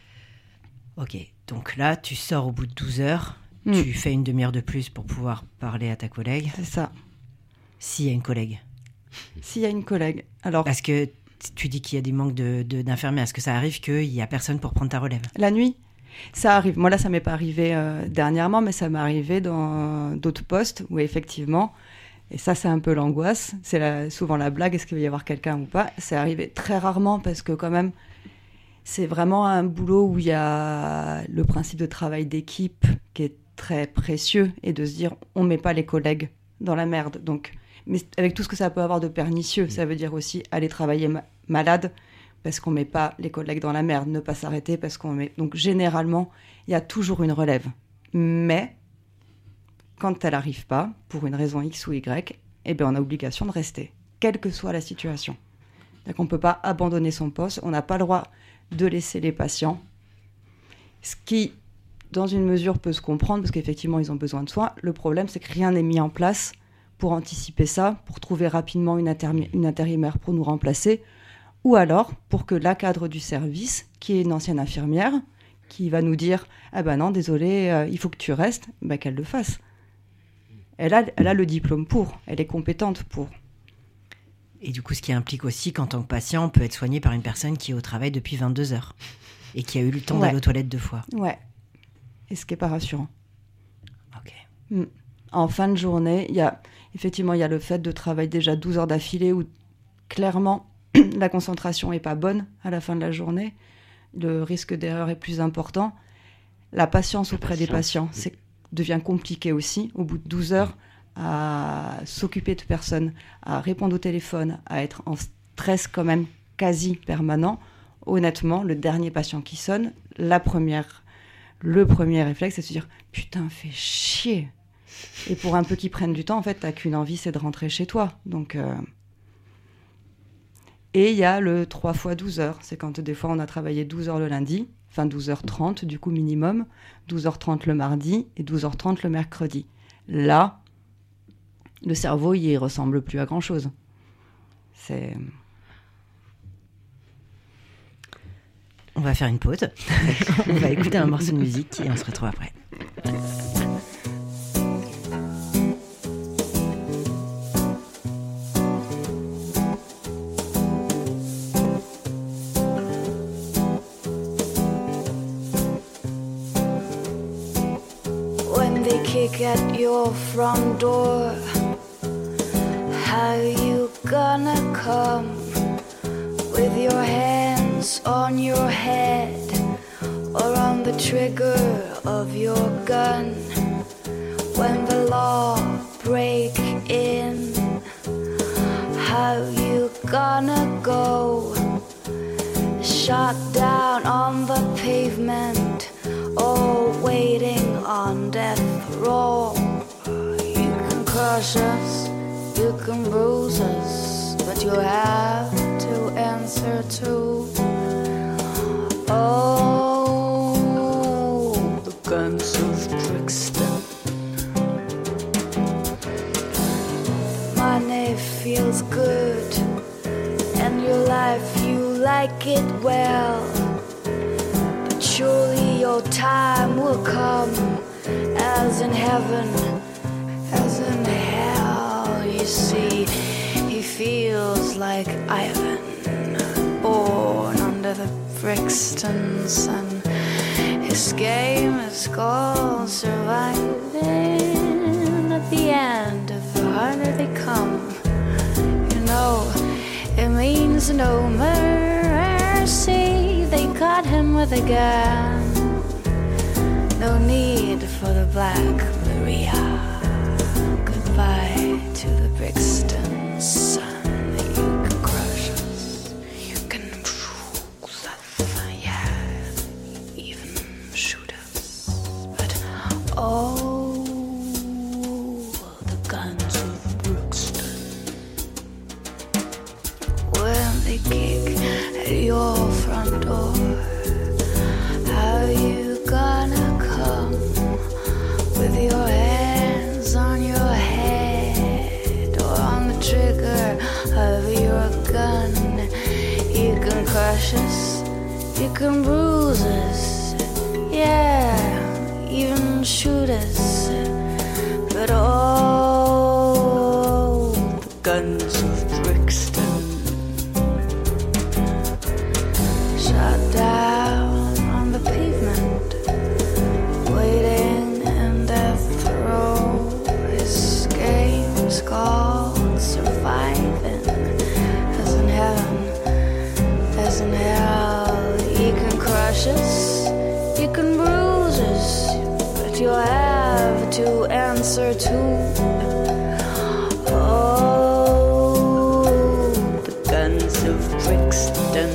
Speaker 5: Ok, donc là, tu sors au bout de douze heures,
Speaker 6: mm.
Speaker 5: tu fais une demi-heure de plus pour pouvoir parler à ta collègue.
Speaker 6: C'est ça.
Speaker 5: S'il y a une collègue.
Speaker 6: S'il y a une collègue. Alors...
Speaker 5: Parce que tu dis qu'il y a des manques de, de, d'infirmières. Est-ce que ça arrive qu'il n'y a personne pour prendre ta relève ?
Speaker 6: La nuit ? Ça arrive. Moi, là, ça ne m'est pas arrivé euh, dernièrement, mais ça m'est arrivé dans d'autres postes où, effectivement, et ça, c'est un peu l'angoisse. C'est la, souvent la blague, est-ce qu'il va y avoir quelqu'un ou pas ? C'est arrivé très rarement parce que, quand même, c'est vraiment un boulot où il y a le principe de travail d'équipe qui est très précieux et de se dire, on ne met pas les collègues dans la merde. Donc, mais avec tout ce que ça peut avoir de pernicieux, ça veut dire aussi aller travailler ma- malade, parce qu'on ne met pas les collègues dans la merde, ne pas s'arrêter parce qu'on met... Donc, généralement, il y a toujours une relève. Mais, quand elle n'arrive pas, pour une raison X ou Y, eh bien, on a obligation de rester, quelle que soit la situation. Donc, on ne peut pas abandonner son poste, on n'a pas le droit de laisser les patients. Ce qui, dans une mesure, peut se comprendre, parce qu'effectivement, ils ont besoin de soins. Le problème, c'est que rien n'est mis en place pour anticiper ça, pour trouver rapidement une, intermi- une intérimaire pour nous remplacer, ou alors pour que la cadre du service, qui est une ancienne infirmière, qui va nous dire « Ah ben non, désolé, euh, il faut que tu restes ben », qu'elle le fasse. Elle a, elle a le diplôme pour, elle est compétente pour.
Speaker 5: Et du coup, ce qui implique aussi qu'en tant que patient, on peut être soigné par une personne qui est au travail depuis vingt-deux heures et qui a eu le temps
Speaker 6: Ouais.
Speaker 5: d'aller aux toilettes deux fois.
Speaker 6: Ouais. Et ce qui n'est pas rassurant.
Speaker 5: Ok.
Speaker 6: Mm. En fin de journée, il y a, effectivement, il y a le fait de travailler déjà douze heures d'affilée où, clairement, la concentration n'est pas bonne à la fin de la journée. Le risque d'erreur est plus important. La patience auprès des patients c'est, devient compliqué aussi. Au bout de douze heures, à s'occuper de personnes, à répondre au téléphone, à être en stress quand même quasi permanent. Honnêtement, le dernier patient qui sonne, la première, le premier réflexe, c'est de se dire « Putain, fais chier !» Et pour un peu qu'ils prennent du temps, en fait, t'as qu'une envie, c'est de rentrer chez toi. Donc... Euh... Et il y a le trois fois douze heures. C'est quand des fois on a travaillé douze heures le lundi, enfin douze heures trente du coup minimum, douze heures trente le mardi et douze heures trente le mercredi. Là, le cerveau, il ressemble plus à grand-chose. C'est...
Speaker 5: On va faire une pause. On va écouter un morceau de musique et on se retrouve après.
Speaker 2: Kick at your front door. How you gonna come with your hands on your head or on the trigger of your gun when the law break in? How you gonna go shot down on the pavement or waiting on death row? You can crush us, you can bruise us, but you have to answer to oh, the guns of Brixton. Money feels good, and your life you like it well. Surely your time will come, as in heaven, as in hell. You see, he feels like Ivan, born under the Brixton sun. His This game is called surviving. At the end of the hundred they come. You know, it means no mercy. They caught him with a gun. No need for the Black Maria. Goodbye to the Brixton sun. You can crush us. You can bruise us. Yeah, even shoot us. But oh, the guns of Brixton. When they kick at your front door, how you gonna come with your hands on your head or on the trigger of your gun? You can crush us, you can bruise us, yeah, even shoot us. But oh, the guns of Brixton shot down on the pavement, waiting in death row. This game's called surviving. As in heaven, as in hell. You can crush us, you can bruise us, but you'll have to answer to oh, the guns of Brixton.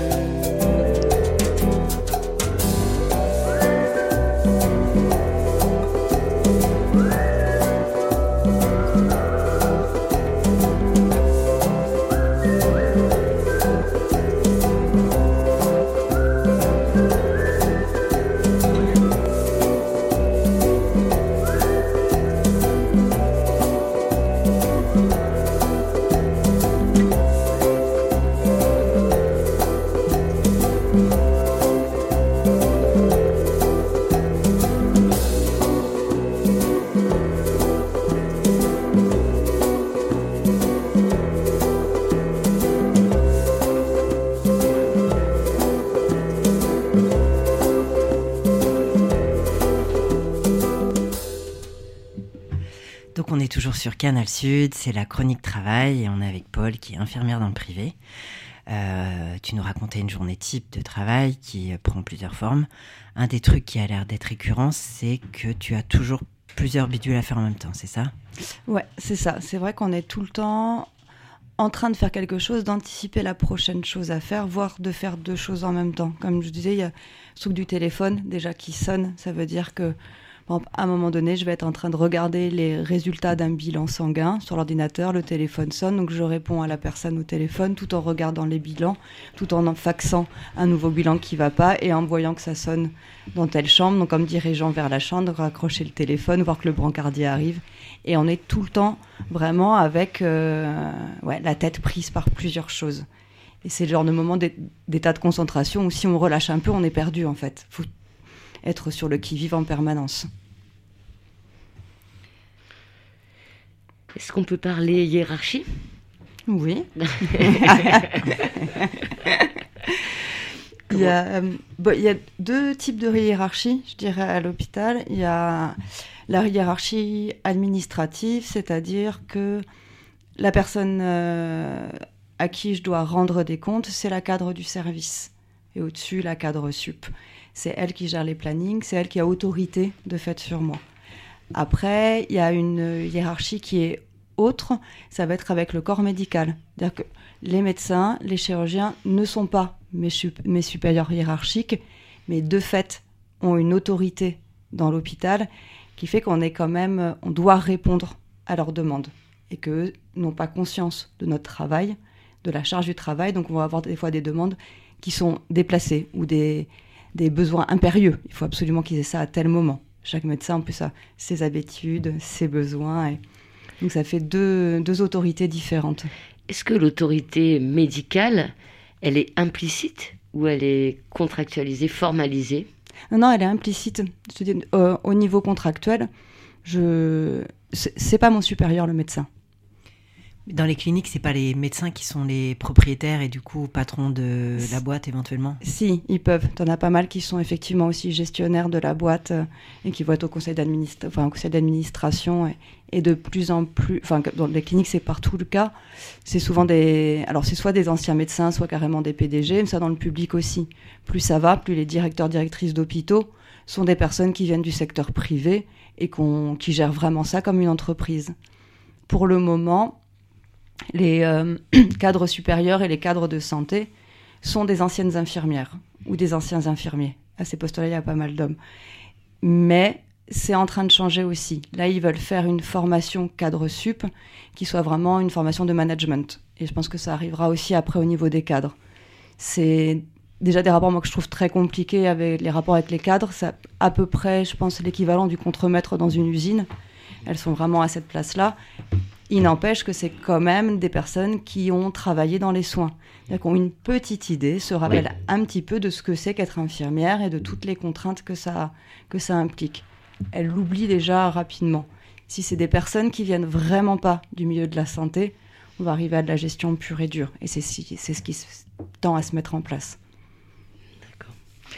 Speaker 5: Donc on est toujours sur Canal Sud, c'est la chronique travail et on est avec Paul qui est infirmière dans le privé. Euh, tu nous racontais une journée type de travail qui prend plusieurs formes. Un des trucs qui a l'air d'être récurrent, c'est que tu as toujours plusieurs bidules à faire en même temps, c'est ça ?
Speaker 6: Ouais, c'est ça. C'est vrai qu'on est tout le temps en train de faire quelque chose, d'anticiper la prochaine chose à faire, voire de faire deux choses en même temps. Comme je disais, il y a le truc du téléphone déjà qui sonne. Ça veut dire que, bon, à un moment donné, je vais être en train de regarder les résultats d'un bilan sanguin sur l'ordinateur. Le téléphone sonne, donc je réponds à la personne au téléphone tout en regardant les bilans, tout en en faxant un nouveau bilan qui ne va pas et en voyant que ça sonne dans telle chambre. Donc en me dirigeant vers la chambre, raccrocher le téléphone, voir que le brancardier arrive. Et on est tout le temps vraiment avec euh, ouais, la tête prise par plusieurs choses. Et c'est le genre de moment d'état de concentration où si on relâche un peu, on est perdu en fait. Il faut être sur le qui-vive en permanence.
Speaker 3: Est-ce qu'on peut parler hiérarchie ?
Speaker 6: Oui. il, y a, euh, bon, il y a deux types de hiérarchie, je dirais, à l'hôpital. Il y a la hiérarchie administrative, c'est-à-dire que la personne euh, à qui je dois rendre des comptes, c'est la cadre du service. Et au-dessus, la cadre sup. C'est elle qui gère les plannings, c'est elle qui a autorité de fait sur moi. Après, il y a une hiérarchie qui est autre, ça va être avec le corps médical. C'est-à-dire que les médecins, les chirurgiens ne sont pas mes, sup- mes supérieurs hiérarchiques, mais de fait ont une autorité dans l'hôpital qui fait qu'on est quand même, on doit répondre à leurs demandes et qu'eux n'ont pas conscience de notre travail, de la charge du travail, donc on va avoir des fois des demandes qui sont déplacées ou des, des besoins impérieux. Il faut absolument qu'ils aient ça à tel moment. Chaque médecin, en plus, a ses habitudes, ses besoins. Et... donc, ça fait deux, deux autorités différentes.
Speaker 3: Est-ce que l'autorité médicale, elle est implicite ou elle est contractualisée, formalisée ?
Speaker 6: Non, non, elle est implicite. Je te dis, euh, au niveau contractuel, je... c'est, c'est pas mon supérieur, le médecin.
Speaker 5: Dans les cliniques, c'est pas les médecins qui sont les propriétaires et du coup patrons de la boîte éventuellement?
Speaker 6: Si, ils peuvent. T'en as pas mal qui sont effectivement aussi gestionnaires de la boîte euh, et qui vont être au conseil, d'administra- enfin, au conseil d'administration. Et, et de plus en plus... Enfin, dans les cliniques, c'est partout le cas. C'est souvent des... Alors, c'est soit des anciens médecins, soit carrément des P D G, mais ça dans le public aussi. Plus ça va, plus les directeurs, directrices d'hôpitaux sont des personnes qui viennent du secteur privé et qu'on, qui gèrent vraiment ça comme une entreprise. Pour le moment... Les euh, cadres supérieurs et les cadres de santé sont des anciennes infirmières ou des anciens infirmiers. À ces postes-là, il y a pas mal d'hommes. Mais c'est en train de changer aussi. Là, ils veulent faire une formation cadre sup qui soit vraiment une formation de management. Et je pense que ça arrivera aussi après au niveau des cadres. C'est déjà des rapports moi, que je trouve très compliqués avec les rapports avec les cadres. C'est à peu près, je pense, l'équivalent du contremaître dans une usine. Elles sont vraiment à cette place-là. Il n'empêche que c'est quand même des personnes qui ont travaillé dans les soins, qui ont une petite idée, se rappellent oui. un petit peu de ce que c'est qu'être infirmière et de toutes les contraintes que ça, que ça implique. Elles l'oublient déjà rapidement. Si c'est des personnes qui viennent vraiment pas du milieu de la santé, on va arriver à de la gestion pure et dure. Et c'est, c'est ce qui tend à se mettre en place.
Speaker 3: D'accord.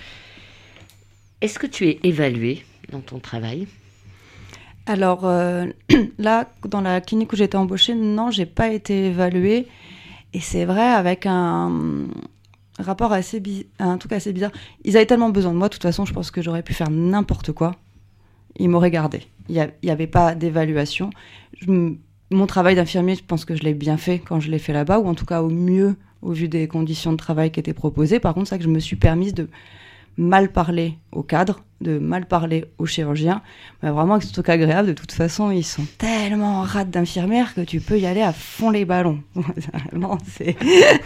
Speaker 3: Est-ce que tu es évaluée dans ton travail ?
Speaker 6: Alors euh, là, dans la clinique où j'étais embauchée, non, j'ai pas été évaluée. Et c'est vrai, avec un rapport assez, bi- un truc assez bizarre. Ils avaient tellement besoin de moi, de toute façon, je pense que j'aurais pu faire n'importe quoi. Ils m'auraient gardée. Il n'y avait pas d'évaluation. Je, mon travail d'infirmier, je pense que je l'ai bien fait quand je l'ai fait là-bas, ou en tout cas au mieux, au vu des conditions de travail qui étaient proposées. Par contre, c'est ça que je me suis permise de mal parler aux cadres, de mal parler aux chirurgiens. Mais vraiment, c'est un truc agréable. De toute façon, ils sont tellement rats d'infirmières que tu peux y aller à fond les ballons. Vraiment, c'est...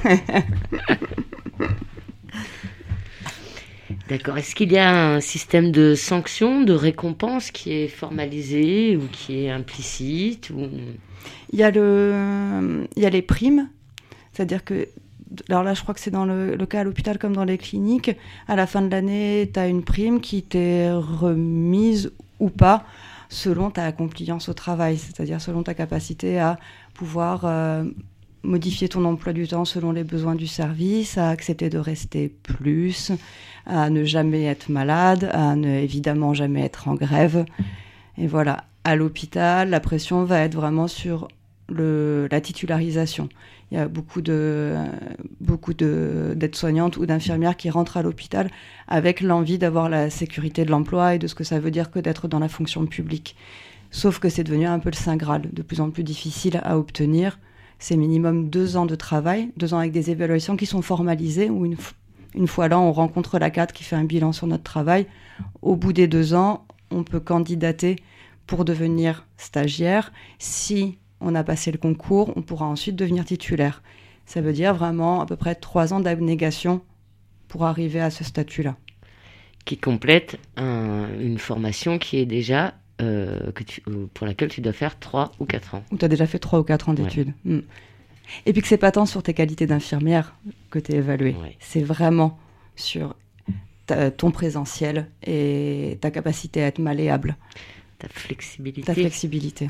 Speaker 3: D'accord. Est-ce qu'il y a un système de sanctions, de récompenses qui est formalisé ou qui est implicite ou...
Speaker 6: Il y a le... Il y a les primes. C'est-à-dire que alors là, je crois que c'est dans le, le cas à l'hôpital comme dans les cliniques. À la fin de l'année, tu as une prime qui t'est remise ou pas selon ta compliance au travail, c'est-à-dire selon ta capacité à pouvoir euh, modifier ton emploi du temps selon les besoins du service, à accepter de rester plus, à ne jamais être malade, à ne évidemment jamais être en grève. Et voilà, à l'hôpital, la pression va être vraiment sur le, la titularisation. Il y a beaucoup de beaucoup de d'aides-soignantes ou d'infirmières qui rentrent à l'hôpital avec l'envie d'avoir la sécurité de l'emploi et de ce que ça veut dire que d'être dans la fonction publique. Sauf que c'est devenu un peu le saint graal, de plus en plus difficile à obtenir. C'est minimum deux ans de travail, deux ans avec des évaluations qui sont formalisées, où une, f- une fois là, on rencontre la cadre qui fait un bilan sur notre travail. Au bout des deux ans, on peut candidater pour devenir stagiaire. Si on a passé le concours, on pourra ensuite devenir titulaire. Ça veut dire vraiment à peu près trois ans d'abnégation pour arriver à ce statut-là.
Speaker 3: Qui complète un, une formation qui est déjà, euh, que tu, pour laquelle tu dois faire trois ou quatre ans.
Speaker 6: Ou tu as déjà fait trois ou quatre ans d'études. Ouais. Mm. Et puis que c'est pas tant sur tes qualités d'infirmière que tu es évalué. Ouais. C'est vraiment sur ta, ton présentiel et ta capacité à être malléable.
Speaker 3: Ta flexibilité.
Speaker 6: Ta flexibilité.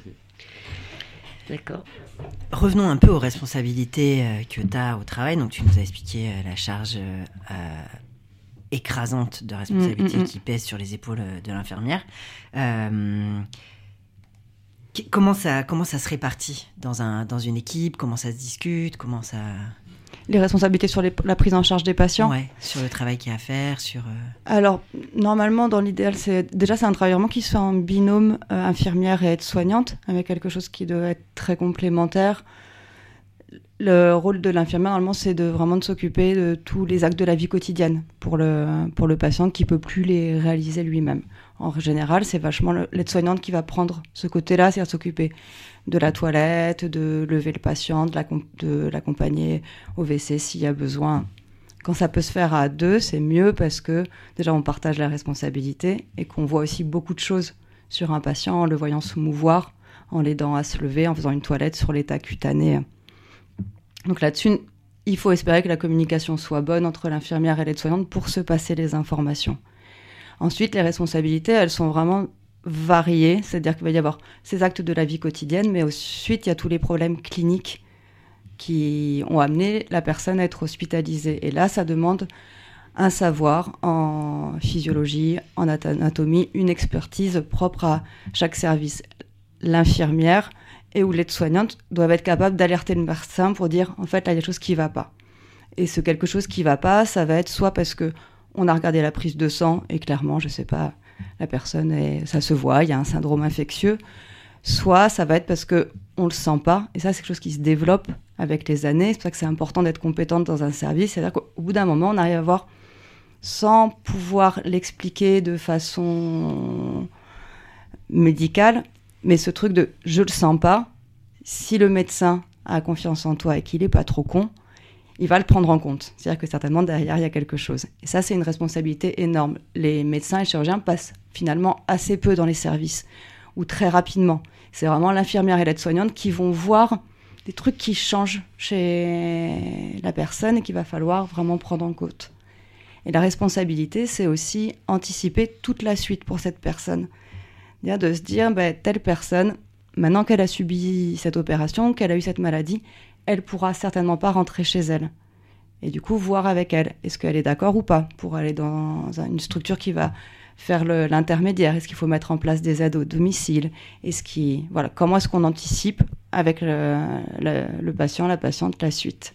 Speaker 3: D'accord.
Speaker 5: Revenons un peu aux responsabilités euh, que tu as au travail. Donc, tu nous as expliqué euh, la charge euh, écrasante de responsabilité mmh, mmh. qui pèse sur les épaules de l'infirmière. Euh, comment, ça, comment ça se répartit dans, un, dans une équipe? Comment ça se discute? Comment ça...
Speaker 6: Les responsabilités sur les, la prise en charge des patients.
Speaker 5: Ouais, sur le travail qu'il y a à faire, sur... Euh...
Speaker 6: Alors, normalement, dans l'idéal, c'est déjà c'est un travail vraiment qui se fait en binôme euh, infirmière et aide-soignante, avec quelque chose qui doit être très complémentaire. Le rôle de l'infirmière, normalement, c'est de vraiment de s'occuper de tous les actes de la vie quotidienne pour le, pour le patient qui ne peut plus les réaliser lui-même. En général, c'est vachement le, l'aide-soignante qui va prendre ce côté-là, c'est-à-dire s'occuper de la toilette, de lever le patient, de, de l'accompagner au W C s'il y a besoin. Quand ça peut se faire à deux, c'est mieux parce que déjà on partage la responsabilité et qu'on voit aussi beaucoup de choses sur un patient en le voyant se mouvoir, en l'aidant à se lever, en faisant une toilette sur l'état cutané. Donc là-dessus, il faut espérer que la communication soit bonne entre l'infirmière et l'aide-soignante pour se passer les informations. Ensuite, les responsabilités, elles sont vraiment variés, c'est-à-dire qu'il va y avoir ces actes de la vie quotidienne, mais ensuite il y a tous les problèmes cliniques qui ont amené la personne à être hospitalisée. Et là, ça demande un savoir en physiologie, en anatomie, une expertise propre à chaque service. L'infirmière et ou l'aide-soignante doivent être capables d'alerter le médecin pour dire, en fait, là, il y a quelque chose qui ne va pas. Et ce quelque chose qui ne va pas, ça va être soit parce qu'on a regardé la prise de sang et clairement, je ne sais pas, la personne, est, ça se voit, il y a un syndrome infectieux, soit ça va être parce qu'on ne le sent pas. Et ça, c'est quelque chose qui se développe avec les années. C'est pour ça que c'est important d'être compétente dans un service. C'est-à-dire qu'au bout d'un moment, on arrive à voir, sans pouvoir l'expliquer de façon médicale, mais ce truc de « je le sens pas », si le médecin a confiance en toi et qu'il n'est pas trop con, il va le prendre en compte. C'est-à-dire que certainement, derrière, il y a quelque chose. Et ça, c'est une responsabilité énorme. Les médecins et chirurgiens passent finalement assez peu dans les services, ou très rapidement. C'est vraiment l'infirmière et l'aide-soignante qui vont voir des trucs qui changent chez la personne et qu'il va falloir vraiment prendre en compte. Et la responsabilité, c'est aussi anticiper toute la suite pour cette personne. C'est-à-dire de se dire, bah, telle personne, maintenant qu'elle a subi cette opération, qu'elle a eu cette maladie, elle pourra certainement pas rentrer chez elle. Et du coup, voir avec elle, est-ce qu'elle est d'accord ou pas pour aller dans une structure qui va faire le, l'intermédiaire. Est-ce qu'il faut mettre en place des aides au domicile? Est-ce qu'il, voilà, comment est-ce qu'on anticipe avec le, le, le patient, la patiente, la suite?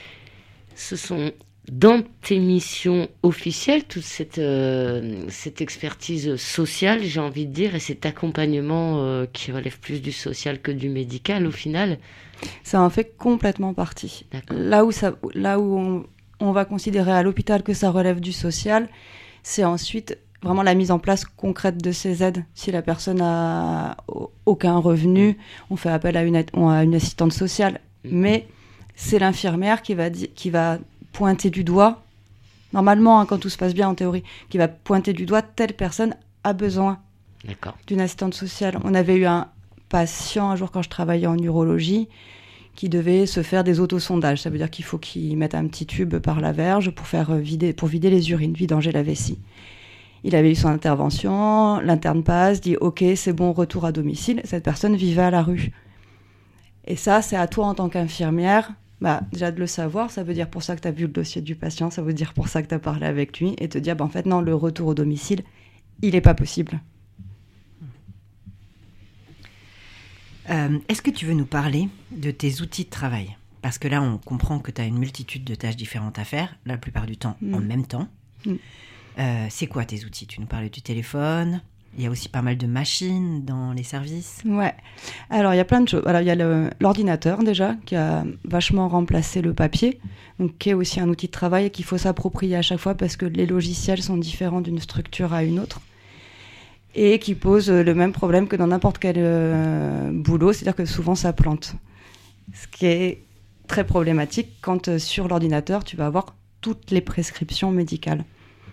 Speaker 3: Ce sont dans tes missions officielles, toute cette, euh, cette expertise sociale, j'ai envie de dire, et cet accompagnement euh, qui relève plus du social que du médical au final.
Speaker 6: Ça en fait complètement partie. D'accord. Là où, ça, là où on, on va considérer à l'hôpital que ça relève du social, c'est ensuite vraiment la mise en place concrète de ces aides. Si la personne n'a aucun revenu, on fait appel à une, aide, à une assistante sociale. Mmh. Mais c'est l'infirmière qui va, di- qui va pointer du doigt, normalement, hein, quand tout se passe bien en théorie, qui va pointer du doigt, telle personne a besoin D'accord. d'une assistante sociale. On avait eu un patient, un jour quand je travaillais en urologie, qui devait se faire des autosondages. Ça veut dire qu'il faut qu'il mette un petit tube par la verge pour, faire vider, pour vider les urines, vidanger la vessie. Il avait eu son intervention, l'interne passe, dit « Ok, c'est bon, retour à domicile ». Cette personne vivait à la rue. Et ça, c'est à toi en tant qu'infirmière, bah, déjà de le savoir. Ça veut dire pour ça que tu as vu le dossier du patient, ça veut dire pour ça que tu as parlé avec lui, et te dire bah, « En fait, non, le retour au domicile, il n'est pas possible ».
Speaker 5: Euh, est-ce que tu veux nous parler de tes outils de travail? Parce que là, on comprend que tu as une multitude de tâches différentes à faire, la plupart du temps mmh. en même temps. Mmh. Euh, c'est quoi tes outils? Tu nous parlais du téléphone. Il y a aussi pas mal de machines dans les services.
Speaker 6: Ouais. Alors, il y a plein de choses. Alors, il y a le, l'ordinateur, déjà, qui a vachement remplacé le papier, donc qui est aussi un outil de travail et qu'il faut s'approprier à chaque fois parce que les logiciels sont différents d'une structure à une autre et qui pose le même problème que dans n'importe quel euh, boulot, c'est-à-dire que souvent, ça plante. Ce qui est très problématique quand, euh, sur l'ordinateur, tu vas avoir toutes les prescriptions médicales.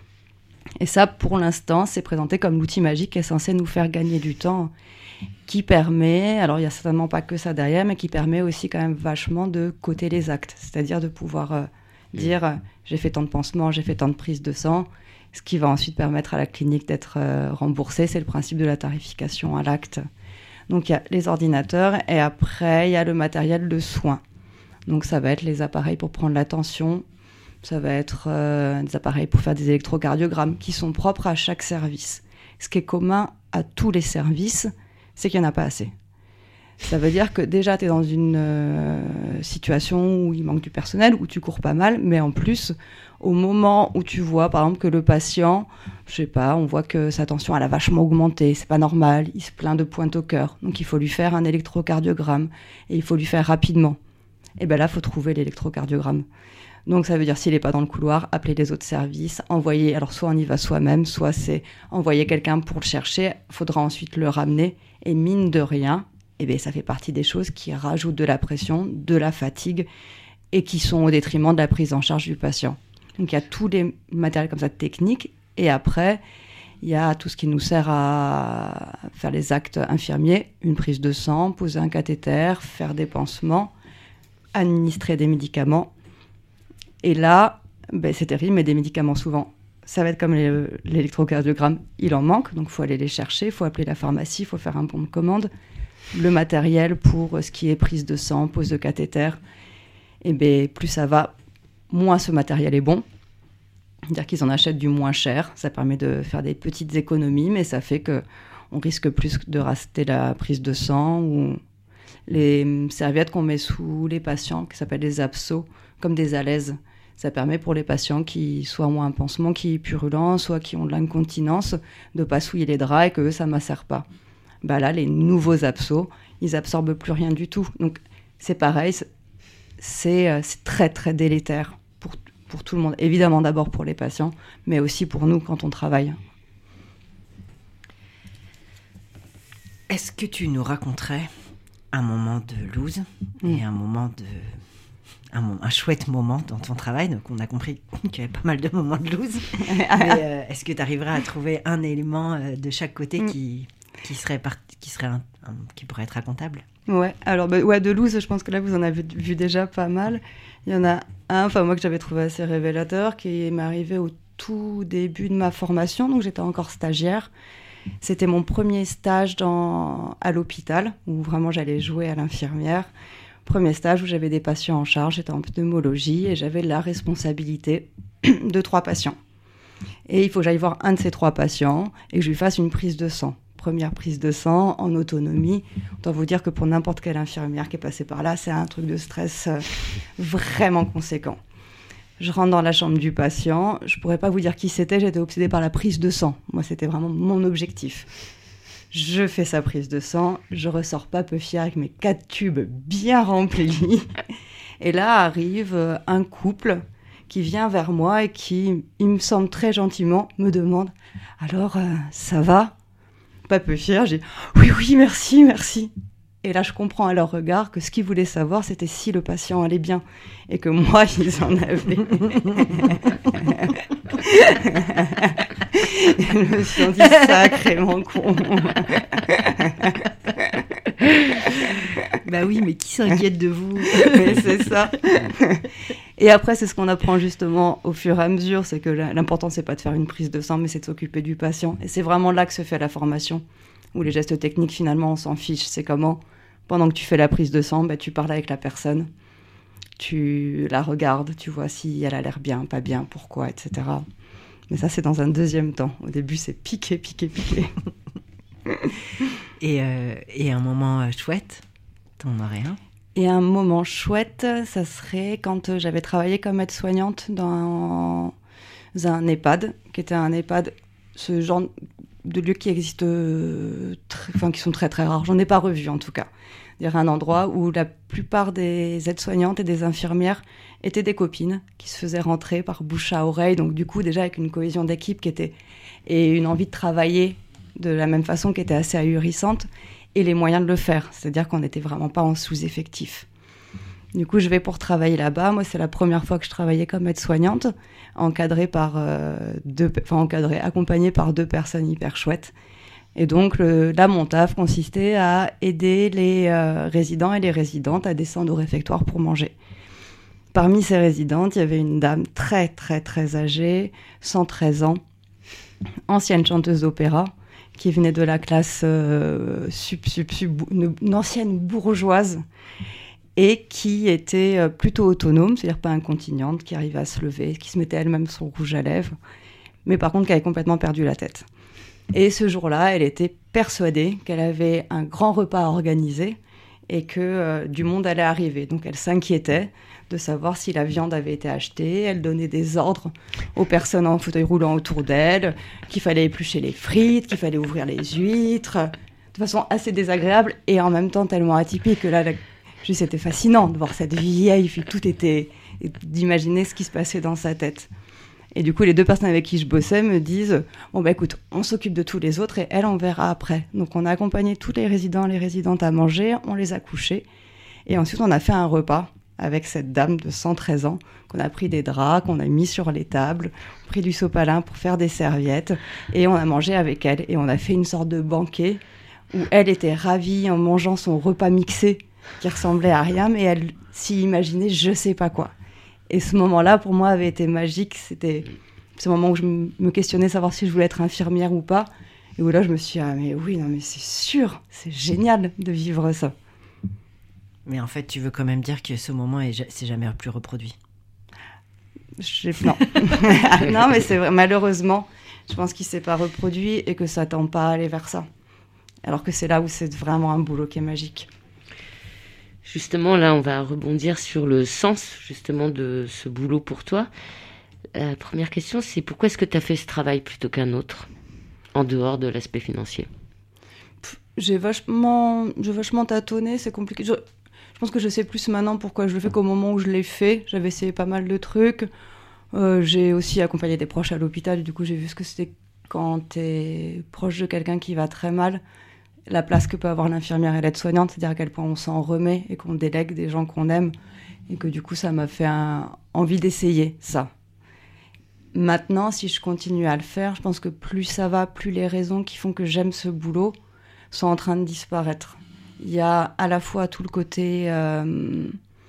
Speaker 6: Et ça, pour l'instant, c'est présenté comme l'outil magique qui est censé nous faire gagner du temps, qui permet, alors il n'y a certainement pas que ça derrière, mais qui permet aussi quand même vachement de coter les actes, c'est-à-dire de pouvoir euh, dire euh, j'ai fait tant de pansements, j'ai fait tant de prises de sang, ce qui va ensuite permettre à la clinique d'être euh, remboursée. C'est le principe de la tarification à l'acte. Donc il y a les ordinateurs et après il y a le matériel de soins. Donc ça va être les appareils pour prendre la tension. Ça va être euh, des appareils pour faire des électrocardiogrammes qui sont propres à chaque service. Ce qui est commun à tous les services, c'est qu'il n'y en a pas assez. Ça veut dire que déjà, tu es dans une euh, situation où il manque du personnel, où tu cours pas mal, mais en plus, au moment où tu vois, par exemple, que le patient, je sais pas, on voit que sa tension, elle a vachement augmenté, c'est pas normal, il se plaint de pointe au cœur, donc il faut lui faire un électrocardiogramme, et il faut lui faire rapidement. Et bien là, il faut trouver l'électrocardiogramme. Donc ça veut dire, s'il n'est pas dans le couloir, appeler les autres services, envoyer, alors soit on y va soi-même, soit c'est envoyer quelqu'un pour le chercher, il faudra ensuite le ramener, et mine de rien, eh bien, ça fait partie des choses qui rajoutent de la pression, de la fatigue, et qui sont au détriment de la prise en charge du patient. Donc il y a tous les matériels comme ça techniques, et après, il y a tout ce qui nous sert à faire les actes infirmiers, une prise de sang, poser un cathéter, faire des pansements, administrer des médicaments. Et là, ben, c'est terrible, mais des médicaments souvent, ça va être comme les, l'électrocardiogramme, il en manque, donc il faut aller les chercher, il faut appeler la pharmacie, il faut faire un bon de commande. Le matériel pour ce qui est prise de sang, pose de cathéter, et bien plus ça va, moins ce matériel est bon. C'est-à-dire qu'ils en achètent du moins cher, ça permet de faire des petites économies, mais ça fait qu'on risque plus de rater la prise de sang ou les serviettes qu'on met sous les patients, qui s'appellent des absos, comme des alaises. Ça permet pour les patients qui soit ont un pansement qui est purulent, soit qui ont de l'incontinence, de ne pas souiller les draps et que ça ne macère pas. Bah là, les nouveaux absos, ils absorbent plus rien du tout. Donc c'est pareil, c'est, c'est très très délétère pour, pour tout le monde. Évidemment d'abord pour les patients, mais aussi pour nous quand on travaille.
Speaker 5: Est-ce que tu nous raconterais un moment de loose mmh. et un moment de... Un, moment, un chouette moment dans ton travail, donc on a compris qu'il y avait pas mal de moments de loose. Mais euh, est-ce que tu arriverais à trouver un élément euh, de chaque côté qui, qui, serait, part... qui, serait un, un, qui pourrait être racontable ?
Speaker 6: Ouais, alors bah, ouais, de loose, je pense que là vous en avez vu déjà pas mal. Il y en a un, enfin moi que j'avais trouvé assez révélateur, qui m'est arrivé au tout début de ma formation, donc j'étais encore stagiaire. C'était mon premier stage dans, à l'hôpital, où vraiment j'allais jouer à l'infirmière. Premier stage où j'avais des patients en charge, j'étais en pneumologie et j'avais la responsabilité de trois patients. Et il faut que j'aille voir un de ces trois patients et que je lui fasse une prise de sang. Première prise de sang en autonomie. Autant vous dire que pour n'importe quelle infirmière qui est passée par là, c'est un truc de stress euh, vraiment conséquent. Je rentre dans la chambre du patient, je ne pourrais pas vous dire qui c'était, j'étais obsédée par la prise de sang. Moi, c'était vraiment mon objectif. Je fais sa prise de sang, je ressors pas peu fière avec mes quatre tubes bien remplis. Et là arrive un couple qui vient vers moi et qui, il me semble très gentiment, me demande « Alors, euh, ça va ?» Pas peu fière, j'ai « Oui, oui, merci, merci !» Et là, je comprends à leur regard que ce qu'ils voulaient savoir, c'était si le patient allait bien. Et que moi, ils en avaient. Je me suis dit sacrément con.
Speaker 5: Bah oui, mais qui s'inquiète de vous ?
Speaker 6: Mais c'est ça. Et après, c'est ce qu'on apprend justement au fur et à mesure, c'est que l'important, c'est pas de faire une prise de sang, mais c'est de s'occuper du patient. Et c'est vraiment là que se fait la formation, où les gestes techniques, finalement, on s'en fiche. C'est comment, pendant que tu fais la prise de sang, bah, tu parles avec la personne, tu la regardes, tu vois si elle a l'air bien, pas bien, pourquoi, et cetera. Mais ça, c'est dans un deuxième temps. Au début, c'est piqué, piqué, piqué.
Speaker 5: et, euh, et un moment euh, chouette, t'en aurais un ?
Speaker 6: Et un moment chouette, ça serait quand j'avais travaillé comme aide-soignante dans un EHPAD, qui était un EHPAD, ce genre de lieux qui existent, très, enfin qui sont très très rares. J'en ai pas revu en tout cas. C'est-à-dire un endroit où la plupart des aides-soignantes et des infirmières étaient des copines qui se faisaient rentrer par bouche à oreille. Donc du coup déjà avec une cohésion d'équipe qui était et une envie de travailler de la même façon qui était assez ahurissante et les moyens de le faire. C'est-à-dire qu'on n'était vraiment pas en sous-effectif. Du coup, je vais pour travailler là-bas. Moi, c'est la première fois que je travaillais comme aide-soignante, encadrée par euh, deux, enfin encadrée, accompagnée par deux personnes hyper chouettes. Et donc, le, là, mon taf consistait à aider les euh, résidents et les résidentes à descendre au réfectoire pour manger. Parmi ces résidentes, il y avait une dame très, très, très âgée, cent treize ans, ancienne chanteuse d'opéra, qui venait de la classe euh, sub, sub, sub, une, une ancienne bourgeoise, et qui était plutôt autonome, c'est-à-dire pas incontinente, qui arrivait à se lever, qui se mettait elle-même son rouge à lèvres, mais par contre qui avait complètement perdu la tête. Et ce jour-là, elle était persuadée qu'elle avait un grand repas à organiser et que euh, du monde allait arriver. Donc elle s'inquiétait de savoir si la viande avait été achetée, elle donnait des ordres aux personnes en fauteuil roulant autour d'elle, qu'il fallait éplucher les frites, qu'il fallait ouvrir les huîtres, de façon assez désagréable et en même temps tellement atypique que là, la... Juste, c'était fascinant de voir cette vieille fille, tout était... d'imaginer ce qui se passait dans sa tête. Et du coup, les deux personnes avec qui je bossais me disent « Bon, bah écoute, on s'occupe de tous les autres et elle, on verra après. » Donc, on a accompagné tous les résidents, les résidentes à manger, on les a couchés. Et ensuite, on a fait un repas avec cette dame de cent treize ans, qu'on a pris des draps, qu'on a mis sur les tables, pris du sopalin pour faire des serviettes, et on a mangé avec elle. Et on a fait une sorte de banquet où elle était ravie en mangeant son repas mixé, qui ressemblait à rien, mais elle s'y imaginait je sais pas quoi. Et ce moment-là, pour moi, avait été magique. C'était c'est le moment où je me questionnais savoir si je voulais être infirmière ou pas. Et où là, je me suis dit, ah mais oui, non mais c'est sûr, c'est génial de vivre ça.
Speaker 5: Mais en fait, tu veux quand même dire que ce moment est, s'est jamais plus reproduit.
Speaker 6: Je... Non. Non, mais c'est vrai, malheureusement, je pense qu'il ne s'est pas reproduit et que ça ne tend pas à aller vers ça. Alors que c'est là où c'est vraiment un boulot qui est magique.
Speaker 3: Justement, là, on va rebondir sur le sens, justement, de ce boulot pour toi. La première question, c'est pourquoi est-ce que tu as fait ce travail plutôt qu'un autre, en dehors de l'aspect financier ?
Speaker 6: J'ai vachement, j'ai vachement tâtonné, c'est compliqué. Je... Je pense que je sais plus maintenant pourquoi je le fais qu'au moment où je l'ai fait. J'avais essayé pas mal de trucs. Euh, j'ai aussi accompagné des proches à l'hôpital. Du coup, j'ai vu ce que c'était quand tu es proche de quelqu'un qui va très mal. La place que peut avoir l'infirmière et l'aide-soignante, c'est-à-dire à quel point on s'en remet et qu'on délègue des gens qu'on aime. Et que du coup, ça m'a fait un... envie d'essayer ça. Maintenant, si je continue à le faire, je pense que plus ça va, plus les raisons qui font que j'aime ce boulot sont en train de disparaître. Il y a à la fois tout le côté euh,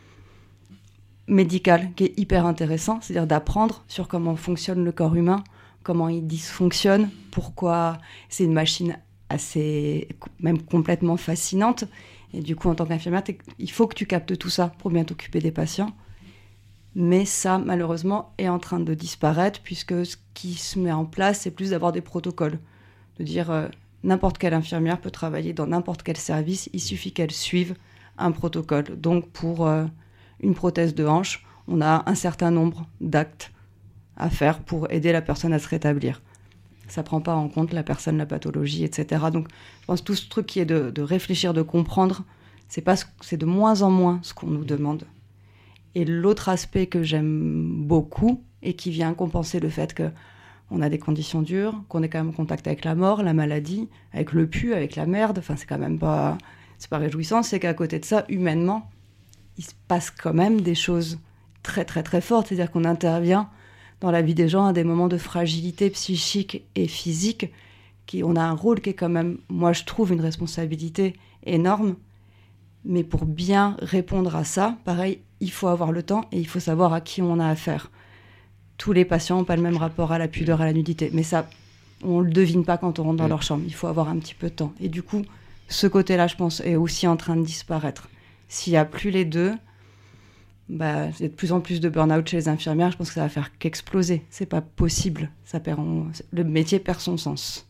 Speaker 6: médical qui est hyper intéressant, c'est-à-dire d'apprendre sur comment fonctionne le corps humain, comment il dysfonctionne, pourquoi c'est une machine assez, même complètement fascinante. Et du coup, en tant qu'infirmière, il faut que tu captes tout ça pour bien t'occuper des patients. Mais ça, malheureusement, est en train de disparaître puisque ce qui se met en place, c'est plus d'avoir des protocoles. De dire... Euh, n'importe quelle infirmière peut travailler dans n'importe quel service, il suffit qu'elle suive un protocole. Donc pour euh, une prothèse de hanche, on a un certain nombre d'actes à faire pour aider la personne à se rétablir. Ça ne prend pas en compte la personne, la pathologie, et cetera. Donc je pense que tout ce truc qui est de, de réfléchir, de comprendre, c'est, pas, c'est de moins en moins ce qu'on nous demande. Et l'autre aspect que j'aime beaucoup et qui vient compenser le fait que on a des conditions dures, qu'on est quand même en contact avec la mort, la maladie, avec le pu, avec la merde. Enfin, c'est quand même pas, c'est pas réjouissant. C'est qu'à côté de ça, humainement, il se passe quand même des choses très, très, très fortes. C'est-à-dire qu'on intervient dans la vie des gens à des moments de fragilité psychique et physique. Qui, on a un rôle qui est quand même, moi, je trouve, une responsabilité énorme. Mais pour bien répondre à ça, pareil, il faut avoir le temps et il faut savoir à qui on a affaire. Tous les patients n'ont pas le même rapport à la pudeur, à la nudité. Mais ça, on ne le devine pas quand on rentre dans leur chambre. Il faut avoir un petit peu de temps. Et du coup, ce côté-là, je pense, est aussi en train de disparaître. S'il n'y a plus les deux, bah, il y a de plus en plus de burn-out chez les infirmières. Je pense que ça va faire qu'exploser. C'est pas possible. Ça perd, on... Le métier perd son sens.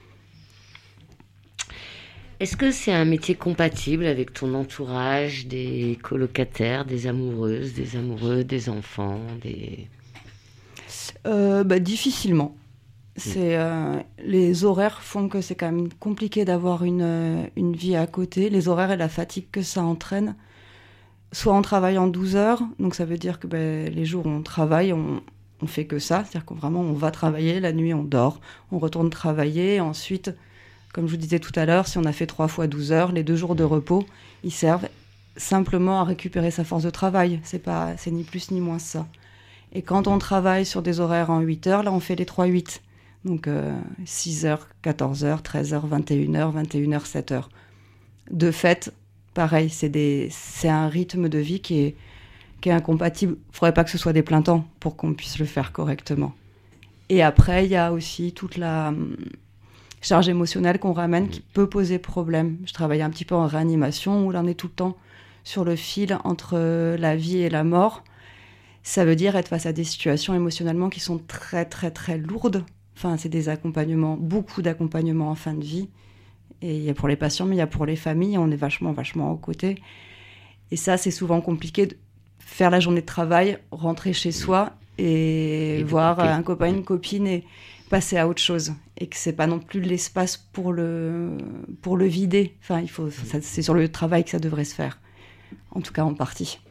Speaker 3: Est-ce que c'est un métier compatible avec ton entourage, des colocataires, des amoureuses, des amoureux, des enfants, des...
Speaker 6: Euh, bah, difficilement. C'est, euh, les horaires font que c'est quand même compliqué d'avoir une, une vie à côté. Les horaires et la fatigue que ça entraîne. Soit on travaille en douze heures, donc ça veut dire que bah, les jours où on travaille, on, on fait que ça. C'est-à-dire qu'on vraiment, on va travailler, la nuit on dort, on retourne travailler. Et ensuite, comme je vous disais tout à l'heure, si on a fait trois fois douze heures, les deux jours de repos, ils servent simplement à récupérer sa force de travail. C'est pas, c'est ni plus ni moins ça. Et quand on travaille sur des horaires en huit heures, là, on fait les trois huit. Donc, euh, six heures, quatorze heures, treize heures, vingt et une heures, vingt et une heures, sept heures. De fait, pareil, c'est, des, c'est un rythme de vie qui est, qui est incompatible. Il ne faudrait pas que ce soit des pleins temps pour qu'on puisse le faire correctement. Et après, il y a aussi toute la hum, charge émotionnelle qu'on ramène qui peut poser problème. Je travaillais un petit peu en réanimation où là, on est tout le temps sur le fil entre la vie et la mort. Ça veut dire être face à des situations émotionnellement qui sont très, très, très lourdes. Enfin, c'est des accompagnements, beaucoup d'accompagnements en fin de vie. Et il y a pour les patients, mais il y a pour les familles. On est vachement, vachement aux côtés. Et ça, c'est souvent compliqué de faire la journée de travail, rentrer chez soi et, et voir couper. Un copain, une copine et passer à autre chose. Et que c'est pas non plus l'espace pour le, pour le vider. Enfin, il faut, ça, c'est sur le travail que ça devrait se faire. En tout cas, en partie.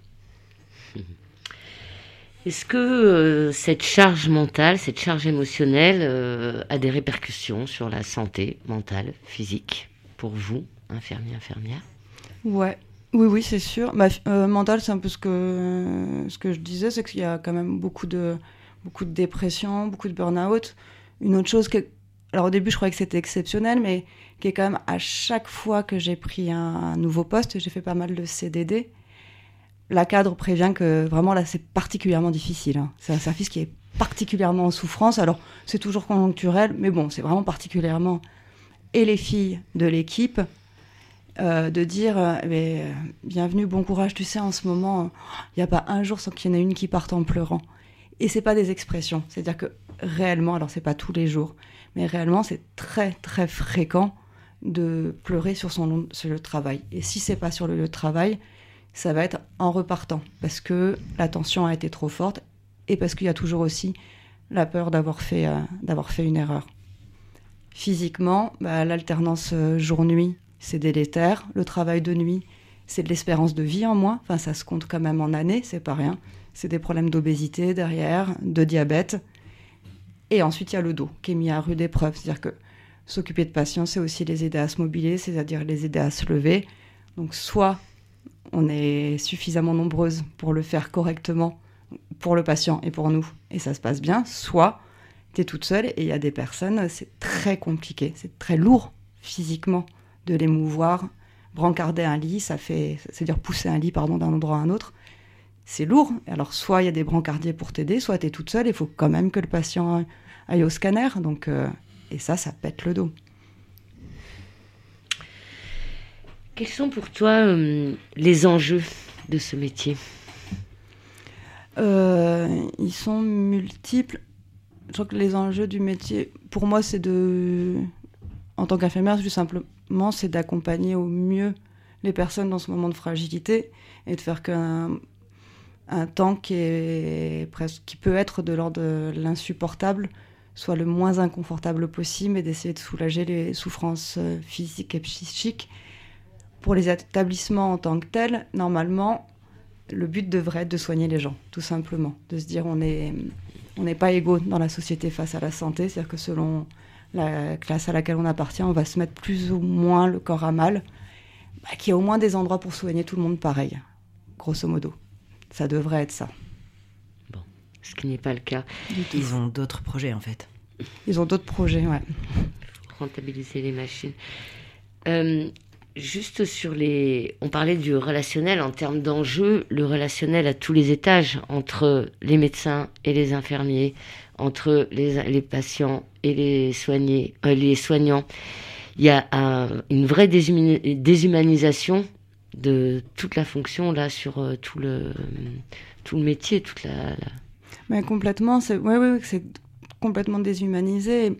Speaker 3: Est-ce que euh, cette charge mentale, cette charge émotionnelle euh, a des répercussions sur la santé mentale, physique, pour vous, infirmier, infirmière ?
Speaker 6: Ouais, oui, oui, c'est sûr. Bah, euh, mentale, c'est un peu ce que, ce que je disais, c'est qu'il y a quand même beaucoup de, beaucoup de dépression, beaucoup de burn-out. Une autre chose, que, alors au début, je croyais que c'était exceptionnel, mais qui est quand même à chaque fois que j'ai pris un, un nouveau poste, j'ai fait pas mal de C D D, la cadre prévient que vraiment là c'est particulièrement difficile. Hein. C'est un service qui est particulièrement en souffrance. Alors, c'est toujours conjoncturel, mais bon, c'est vraiment particulièrement... Et les filles de l'équipe, euh, de dire euh, mais, euh, bienvenue, bon courage, tu sais, en ce moment, il n'y a pas un jour sans qu'il y en ait une qui parte en pleurant. Et c'est pas des expressions, c'est-à-dire que réellement, alors c'est pas tous les jours, mais réellement, c'est très, très fréquent de pleurer sur son long, sur le travail. Et si c'est pas sur le lieu de travail, ça va être en repartant, parce que la tension a été trop forte, et parce qu'il y a toujours aussi la peur d'avoir fait, euh, d'avoir fait une erreur. Physiquement, bah, l'alternance euh, jour-nuit, c'est délétère. Le travail de nuit, c'est de l'espérance de vie en moins. Enfin, ça se compte quand même en années, c'est pas rien. C'est des problèmes d'obésité derrière, de diabète. Et ensuite, il y a le dos qui est mis à rude épreuve. C'est-à-dire que s'occuper de patients, c'est aussi les aider à se mobiliser, c'est-à-dire les aider à se lever. Donc, soit on est suffisamment nombreuses pour le faire correctement pour le patient et pour nous, et ça se passe bien, soit tu es toute seule et il y a des personnes, c'est très compliqué, c'est très lourd physiquement de les mouvoir, brancarder un lit, ça fait, c'est-à-dire pousser un lit pardon, d'un endroit à un autre, c'est lourd. Alors soit il y a des brancardiers pour t'aider, soit tu es toute seule, il faut quand même que le patient aille au scanner, donc, euh, et ça, ça pète le dos.
Speaker 3: Quels sont pour toi euh, les enjeux de ce métier ?
Speaker 6: euh, Ils sont multiples. Je crois que les enjeux du métier, pour moi, c'est de, en tant qu'infirmière, tout simplement, c'est d'accompagner au mieux les personnes dans ce moment de fragilité et de faire qu'un un temps qui est presque, qui peut être de l'ordre de l'insupportable, soit le moins inconfortable possible, et d'essayer de soulager les souffrances physiques et psychiques. Pour les établissements en tant que tels, normalement, le but devrait être de soigner les gens, tout simplement, de se dire on est On n'est pas égaux dans la société face à la santé, c'est-à-dire que selon la classe à laquelle on appartient, on va se mettre plus ou moins le corps à mal, bah, qu'il y a au moins des endroits pour soigner tout le monde pareil, grosso modo. Ça devrait être ça.
Speaker 3: Bon, ce qui n'est pas le cas.
Speaker 5: Ils ont d'autres projets, en fait.
Speaker 6: Ils ont d'autres projets, ouais.
Speaker 3: Rentabiliser les machines. Euh, juste sur les... On parlait du relationnel en termes d'enjeux, le relationnel à tous les étages, entre les médecins et les infirmiers, entre les, les patients et les, soignés, euh, les soignants. Il y a un, une vraie déshumani- déshumanisation de toute la fonction là, sur euh, tout, le, tout le métier, toute la... la...
Speaker 6: Mais complètement, c'est... Ouais, ouais, ouais, c'est complètement déshumanisé.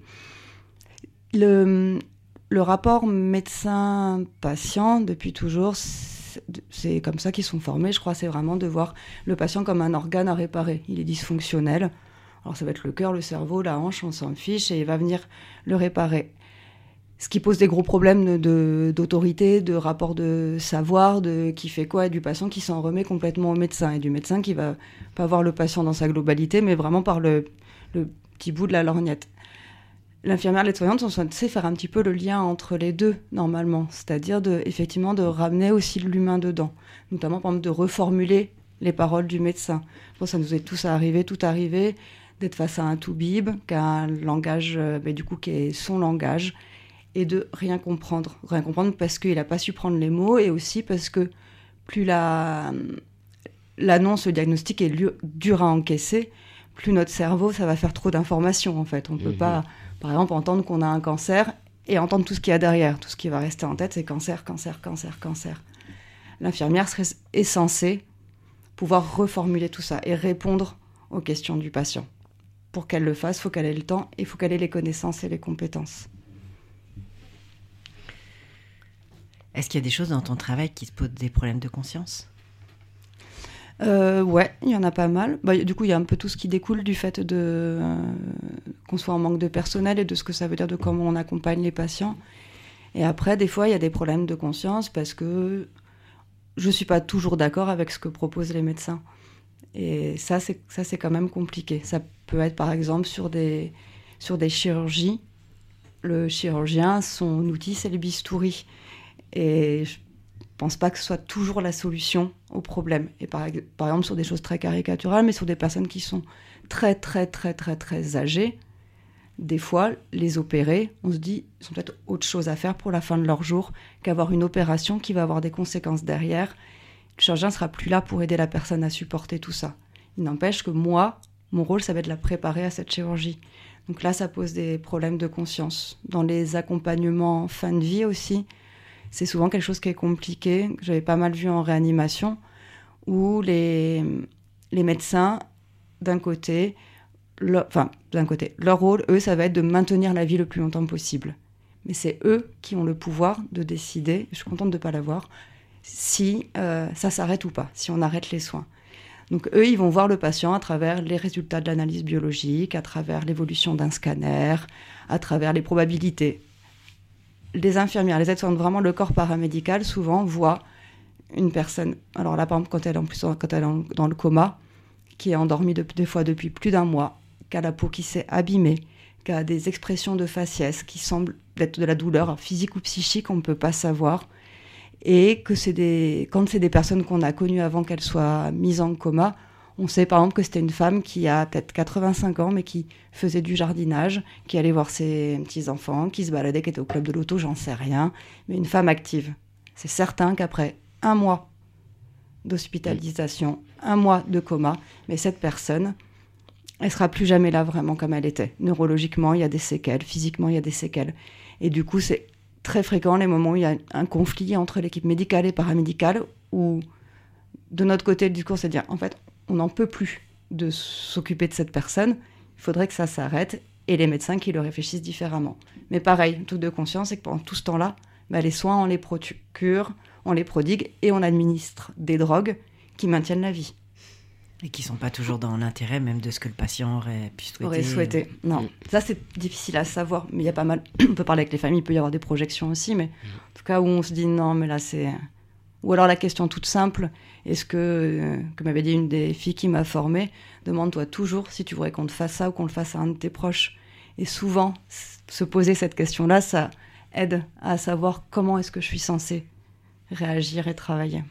Speaker 6: Le... Le rapport médecin-patient, depuis toujours, c'est, c'est comme ça qu'ils sont formés, je crois, c'est vraiment de voir le patient comme un organe à réparer. Il est dysfonctionnel, alors ça va être le cœur, le cerveau, la hanche, on s'en fiche, et il va venir le réparer. Ce qui pose des gros problèmes de, de, d'autorité, de rapport de savoir, de qui fait quoi, et du patient qui s'en remet complètement au médecin, et du médecin qui va pas voir le patient dans sa globalité, mais vraiment par le, le petit bout de la lorgnette. L'infirmière, l'aide-soignante sont censées faire un petit peu le lien entre les deux, normalement. C'est-à-dire, de, effectivement, de ramener aussi l'humain dedans. Notamment, par exemple, de reformuler les paroles du médecin. Je pense que ça nous est tous arrivé, tout arrivé, d'être face à un toubib, qui a un langage, euh, bah, du coup, qui est son langage, et de rien comprendre. Rien comprendre parce qu'il n'a pas su prendre les mots, et aussi parce que plus la, l'annonce, le diagnostic est dur à encaisser, plus notre cerveau, ça va faire trop d'informations, en fait. On ne peut mmh. pas... Par exemple, entendre qu'on a un cancer et entendre tout ce qu'il y a derrière. Tout ce qui va rester en tête, c'est cancer, cancer, cancer, cancer. L'infirmière serait, est censée pouvoir reformuler tout ça et répondre aux questions du patient. Pour qu'elle le fasse, il faut qu'elle ait le temps et il faut qu'elle ait les connaissances et les compétences.
Speaker 5: Est-ce qu'il y a des choses dans ton travail qui te posent des problèmes de conscience ?
Speaker 6: Euh, ouais, il y en a pas mal. Bah, du coup, il y a un peu tout ce qui découle du fait de, euh, qu'on soit en manque de personnel et de ce que ça veut dire de comment on accompagne les patients. Et après, des fois, il y a des problèmes de conscience parce que je ne suis pas toujours d'accord avec ce que proposent les médecins. Et ça, c'est, ça, c'est quand même compliqué. Ça peut être, par exemple, sur des, sur des chirurgies. Le chirurgien, son outil, c'est le bistouri. Et je Je pense pas que ce soit toujours la solution au problème. Et par, par exemple, sur des choses très caricaturales, mais sur des personnes qui sont très, très, très, très, très âgées, des fois, les opérer, on se dit, ils ont peut-être autre chose à faire pour la fin de leur jour qu'avoir une opération qui va avoir des conséquences derrière. Le chirurgien ne sera plus là pour aider la personne à supporter tout ça. Il n'empêche que moi, Mon rôle, ça va être de la préparer à cette chirurgie. Donc là, ça pose des problèmes de conscience. Dans les accompagnements fin de vie aussi, c'est souvent quelque chose qui est compliqué, que j'avais pas mal vu en réanimation, où les, les médecins, d'un côté, leur, enfin, d'un côté, leur rôle, eux, ça va être de maintenir la vie le plus longtemps possible. Mais c'est eux qui ont le pouvoir de décider, je suis contente de ne pas l'avoir, si euh, ça s'arrête ou pas, si on arrête les soins. Donc eux, ils vont voir le patient à travers les résultats de l'analyse biologique, à travers l'évolution d'un scanner, à travers les probabilités. Les infirmières, les aides-soignantes, vraiment le corps paramédical, souvent voient une personne, alors là par exemple quand elle est, en plus, quand elle est dans le coma, qui est endormie de, des fois depuis plus d'un mois, qui a la peau qui s'est abîmée, qui a des expressions de faciès qui semblent être de la douleur physique ou psychique, on ne peut pas savoir. Et que c'est des, quand c'est des personnes qu'on a connues avant qu'elles soient mises en coma, on sait par exemple que c'était une femme qui a peut-être quatre-vingt-cinq ans, mais qui faisait du jardinage, qui allait voir ses petits-enfants, qui se baladait, qui était au club de l'auto, j'en sais rien, mais une femme active. C'est certain qu'après un mois d'hospitalisation, un mois de coma, mais cette personne, elle sera plus jamais là vraiment comme elle était. Neurologiquement, il y a des séquelles, physiquement, il y a des séquelles. Et du coup, c'est très fréquent les moments où il y a un conflit entre l'équipe médicale et paramédicale, où de notre côté, le discours, c'est de dire, en fait, on n'en peut plus de s'occuper de cette personne, il faudrait que ça s'arrête, et les médecins qui le réfléchissent différemment. Mais pareil, tout de conscience, c'est que pendant tout ce temps-là, bah, les soins, on les procure, on les prodigue, et on administre des drogues qui maintiennent la vie.
Speaker 5: Et qui ne sont pas toujours dans l'intérêt même de ce que le patient aurait pu souhaiter.
Speaker 6: Aurait souhaité, non. Mmh. Ça, c'est difficile à savoir, mais il y a pas mal... on peut parler avec les familles, il peut y avoir des projections aussi, mais mmh. en tout cas où on se dit non, mais là, c'est... Ou alors la question toute simple, est-ce que, euh, comme m'avait dit une des filles qui m'a formée, demande-toi toujours si tu voudrais qu'on te fasse ça ou qu'on le fasse à un de tes proches. Et souvent, se poser cette question-là, ça aide à savoir comment est-ce que je suis censée réagir et travailler.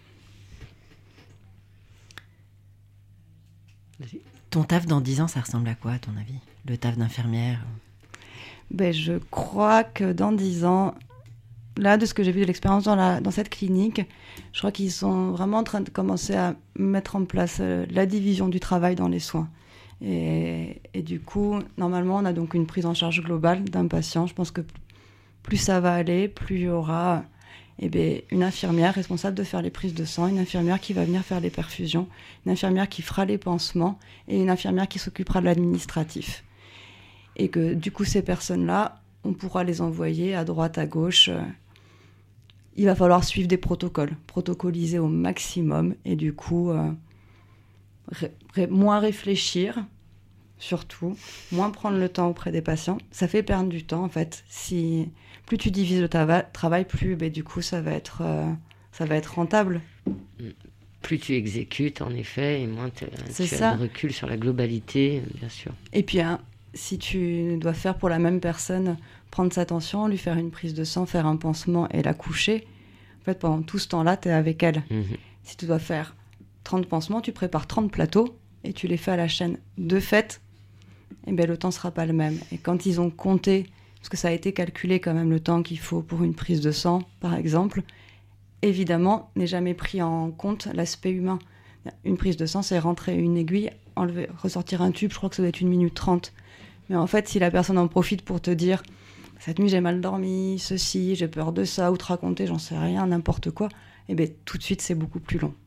Speaker 5: Ton taf dans dix ans, ça ressemble à quoi, à ton avis ? Le taf d'infirmière ?
Speaker 6: Ben, je crois que dans dix ans, là, de ce que j'ai vu de l'expérience dans, la, dans cette clinique, je crois qu'ils sont vraiment en train de commencer à mettre en place euh, la division du travail dans les soins. Et, et du coup, normalement, on a donc une prise en charge globale d'un patient. Je pense que plus ça va aller, plus il y aura... Eh bien, une infirmière responsable de faire les prises de sang, une infirmière qui va venir faire les perfusions, une infirmière qui fera les pansements et une infirmière qui s'occupera de l'administratif. Et que du coup, ces personnes-là, on pourra les envoyer à droite, à gauche. Il va falloir suivre des protocoles, protocoliser au maximum et du coup, euh, ré- ré- moins réfléchir, surtout, moins prendre le temps auprès des patients. Ça fait perdre du temps, en fait. Si... Plus tu divises le tava- travail, plus ben, du coup ça va être, euh, ça va être rentable.
Speaker 3: Plus tu exécutes, en effet, et moins tu
Speaker 6: ça.
Speaker 3: as de recul sur la globalité, bien sûr.
Speaker 6: Et puis, hein, si tu dois faire pour la même personne, prendre sa tension, lui faire une prise de sang, faire un pansement et la coucher, en fait, pendant tout ce temps-là, tu es avec elle. Mmh. Si tu dois faire trente pansements, tu prépares trente plateaux et tu les fais à la chaîne. De fait, eh ben, le temps ne sera pas le même. Et quand ils ont compté... Parce que ça a été calculé quand même le temps qu'il faut pour une prise de sang, par exemple. Évidemment, n'est jamais pris en compte l'aspect humain. Une prise de sang, c'est rentrer une aiguille, enlever, ressortir un tube, je crois que ça doit être une minute trente. Mais en fait, si la personne en profite pour te dire « cette nuit, j'ai mal dormi, ceci, j'ai peur de ça », ou te raconter, j'en sais rien, n'importe quoi, eh bien, tout de suite, c'est beaucoup plus long.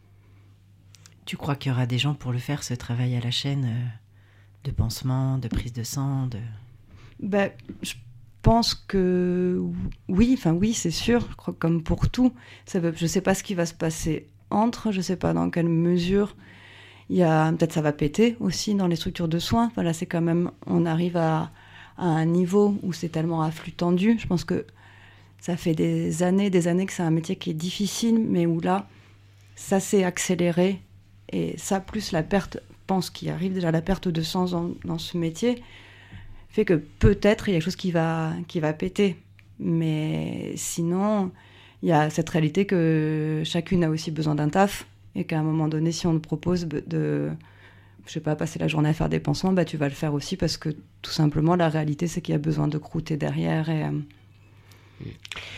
Speaker 5: Tu crois qu'il y aura des gens pour le faire, ce travail à la chaîne euh, de pansement, de prise de sang, de...
Speaker 6: Ben, je pense que oui, enfin oui, c'est sûr, je crois que comme pour tout, ça veut, je ne sais pas ce qui va se passer entre, je ne sais pas dans quelle mesure, il y a, peut-être ça va péter aussi dans les structures de soins, voilà, c'est quand même, on arrive à, à un niveau où c'est tellement à flux tendu, je pense que ça fait des années, des années que c'est un métier qui est difficile, mais où là, ça s'est accéléré, et ça plus la perte, je pense qu'il arrive déjà la perte de sens dans, dans ce métier, fait que peut-être il y a quelque chose qui va, qui va péter. Mais sinon, il y a cette réalité que chacune a aussi besoin d'un taf et qu'à un moment donné, si on te propose de, je sais pas, passer la journée à faire des pansements, bah, tu vas le faire aussi parce que tout simplement, la réalité, c'est qu'il y a besoin de croûter derrière. Et, euh...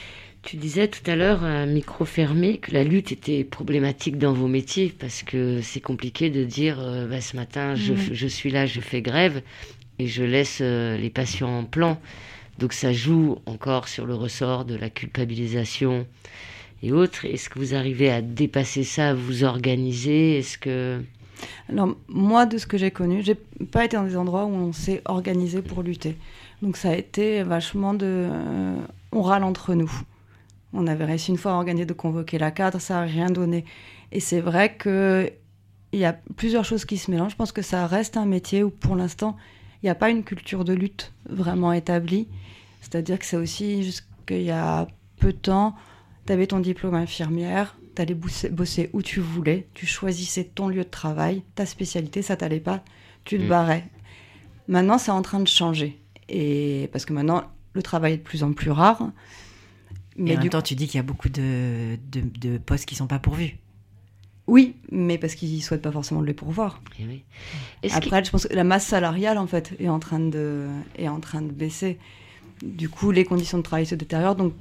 Speaker 3: Tu disais tout à l'heure, à micro fermé, que la lutte était problématique dans vos métiers, parce que c'est compliqué de dire euh, bah, ce matin, je,
Speaker 6: Mmh.
Speaker 3: je suis là, je fais grève, et je laisse euh, les patients en plan. Donc ça joue encore sur le ressort de la culpabilisation et autres. Est-ce que vous arrivez à dépasser ça, à vous organiser? Est-ce que...
Speaker 6: Alors, moi, de ce que j'ai connu, j'ai pas été dans des endroits où on s'est organisé pour lutter. Donc, ça a été vachement de... euh, on râle entre nous. On avait réussi une fois à organiser de convoquer la cadre, ça n'a rien donné. Et c'est vrai qu'il y a plusieurs choses qui se mélangent. Je pense que ça reste un métier où, pour l'instant, il n'y a pas une culture de lutte vraiment établie. C'est-à-dire que c'est aussi jusqu'il y a peu de temps, tu avais ton diplôme infirmière, tu allais bosser, bosser où tu voulais, tu choisissais ton lieu de travail, ta spécialité, ça t'allait pas, tu te
Speaker 3: Mmh.
Speaker 6: barrais. Maintenant, c'est en train de changer. Et parce que maintenant, le travail est de plus en plus rare.
Speaker 5: Mais en
Speaker 6: du
Speaker 5: même temps, tu dis qu'il y a beaucoup de, de, de postes qui ne sont pas pourvus.
Speaker 6: Oui, mais parce qu'ils ne souhaitent pas forcément les pourvoir.
Speaker 3: Eh oui. Est-ce
Speaker 6: Après, je pense que la masse salariale, en fait, est en train de, est en train de baisser. Du coup, les conditions de travail se détériorent. Donc,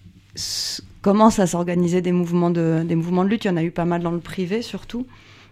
Speaker 6: s- commencent à s'organiser des mouvements, de, des mouvements de lutte. Il y en a eu pas mal dans le privé, surtout,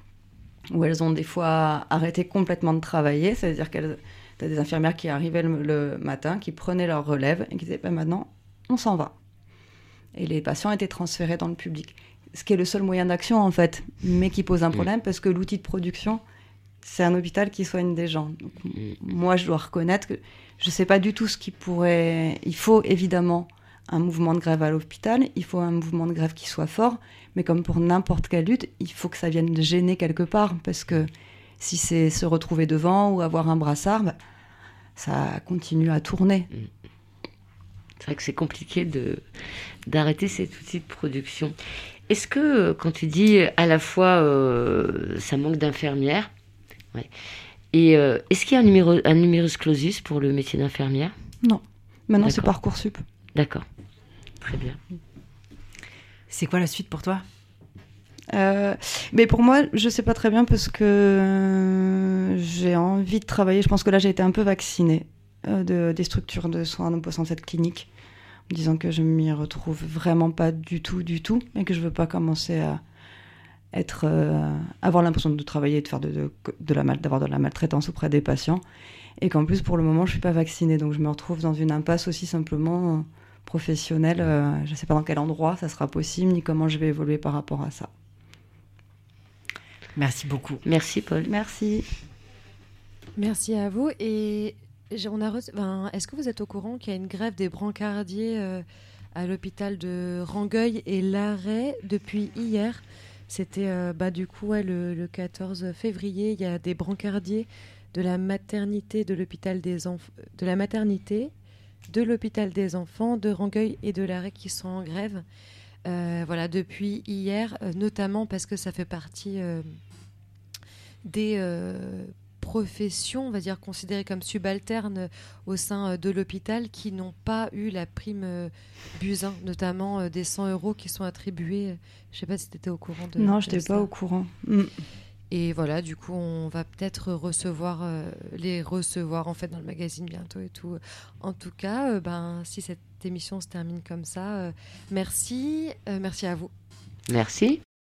Speaker 6: où elles ont des fois arrêté complètement de travailler. C'est-à-dire qu'elles... Tu as des infirmières qui arrivaient le, le matin, qui prenaient leur relève et qui disaient ben maintenant, on s'en va. Et les patients étaient transférés dans le public. Ce qui est le seul moyen d'action, en fait, mais qui pose un problème parce que l'outil de production, c'est un hôpital qui soigne des gens. Donc, m- moi, je dois reconnaître que je ne sais pas du tout ce qui pourrait... Il faut évidemment un mouvement de grève à l'hôpital, il faut un mouvement de grève qui soit fort, mais comme pour n'importe quelle lutte, il faut que ça vienne de gêner quelque part, parce que si c'est se retrouver devant ou avoir un brassard, bah, ça continue à tourner.
Speaker 3: C'est vrai que c'est compliqué de, d'arrêter cet outil de production. Est-ce que, euh, quand tu dis euh, à la fois euh, ça manque d'infirmières, ouais, et euh, est-ce qu'il y a un, numéro, un numerus clausus pour le métier d'infirmière?
Speaker 6: Non. Maintenant, c'est
Speaker 3: D'accord.
Speaker 6: Parcoursup.
Speaker 3: D'accord, très bien.
Speaker 5: C'est quoi la suite pour toi?
Speaker 6: Euh, mais pour moi, je sais pas très bien parce que euh, j'ai envie de travailler. Je pense que là, j'ai été un peu vaccinée euh, de, des structures de soins en bossant cette clinique, en me disant que je m'y retrouve vraiment pas du tout, du tout, et que je veux pas commencer à être, euh, avoir l'impression de travailler et de faire de, de, de la mal, d'avoir de la maltraitance auprès des patients, et qu'en plus, pour le moment, je suis pas vaccinée, donc je me retrouve dans une impasse aussi simplement euh, professionnelle. Euh, je sais pas dans quel endroit ça sera possible, ni comment je vais évoluer par rapport à ça.
Speaker 5: Merci beaucoup.
Speaker 3: Merci Paul.
Speaker 6: Merci.
Speaker 4: Merci à vous. Et j'ai- on a reçu- ben, est-ce que vous êtes au courant qu'il y a une grève des brancardiers euh, à l'hôpital de Rangueil et l'arrêt depuis hier? C'était euh, bah, du coup ouais, le, le quatorze février. Il y a des brancardiers de la maternité de l'hôpital des enf- de la maternité de l'hôpital des enfants de Rangueil et de l'arrêt qui sont en grève. Euh, voilà, depuis hier, euh, notamment parce que ça fait partie euh, des euh, professions, on va dire, considérées comme subalternes au sein euh, de l'hôpital qui n'ont pas eu la prime euh, Buzyn, notamment euh, des cent euros qui sont attribués. Je ne sais pas si tu étais au courant de
Speaker 6: Non,
Speaker 4: de
Speaker 6: je n'étais
Speaker 4: ça.
Speaker 6: pas au courant. Mm.
Speaker 4: Et voilà, du coup, on va peut-être recevoir euh, les recevoir en fait dans le magazine bientôt et tout. En tout cas, euh, ben si cette émission se termine comme ça, euh, merci, euh, merci à vous.
Speaker 3: Merci.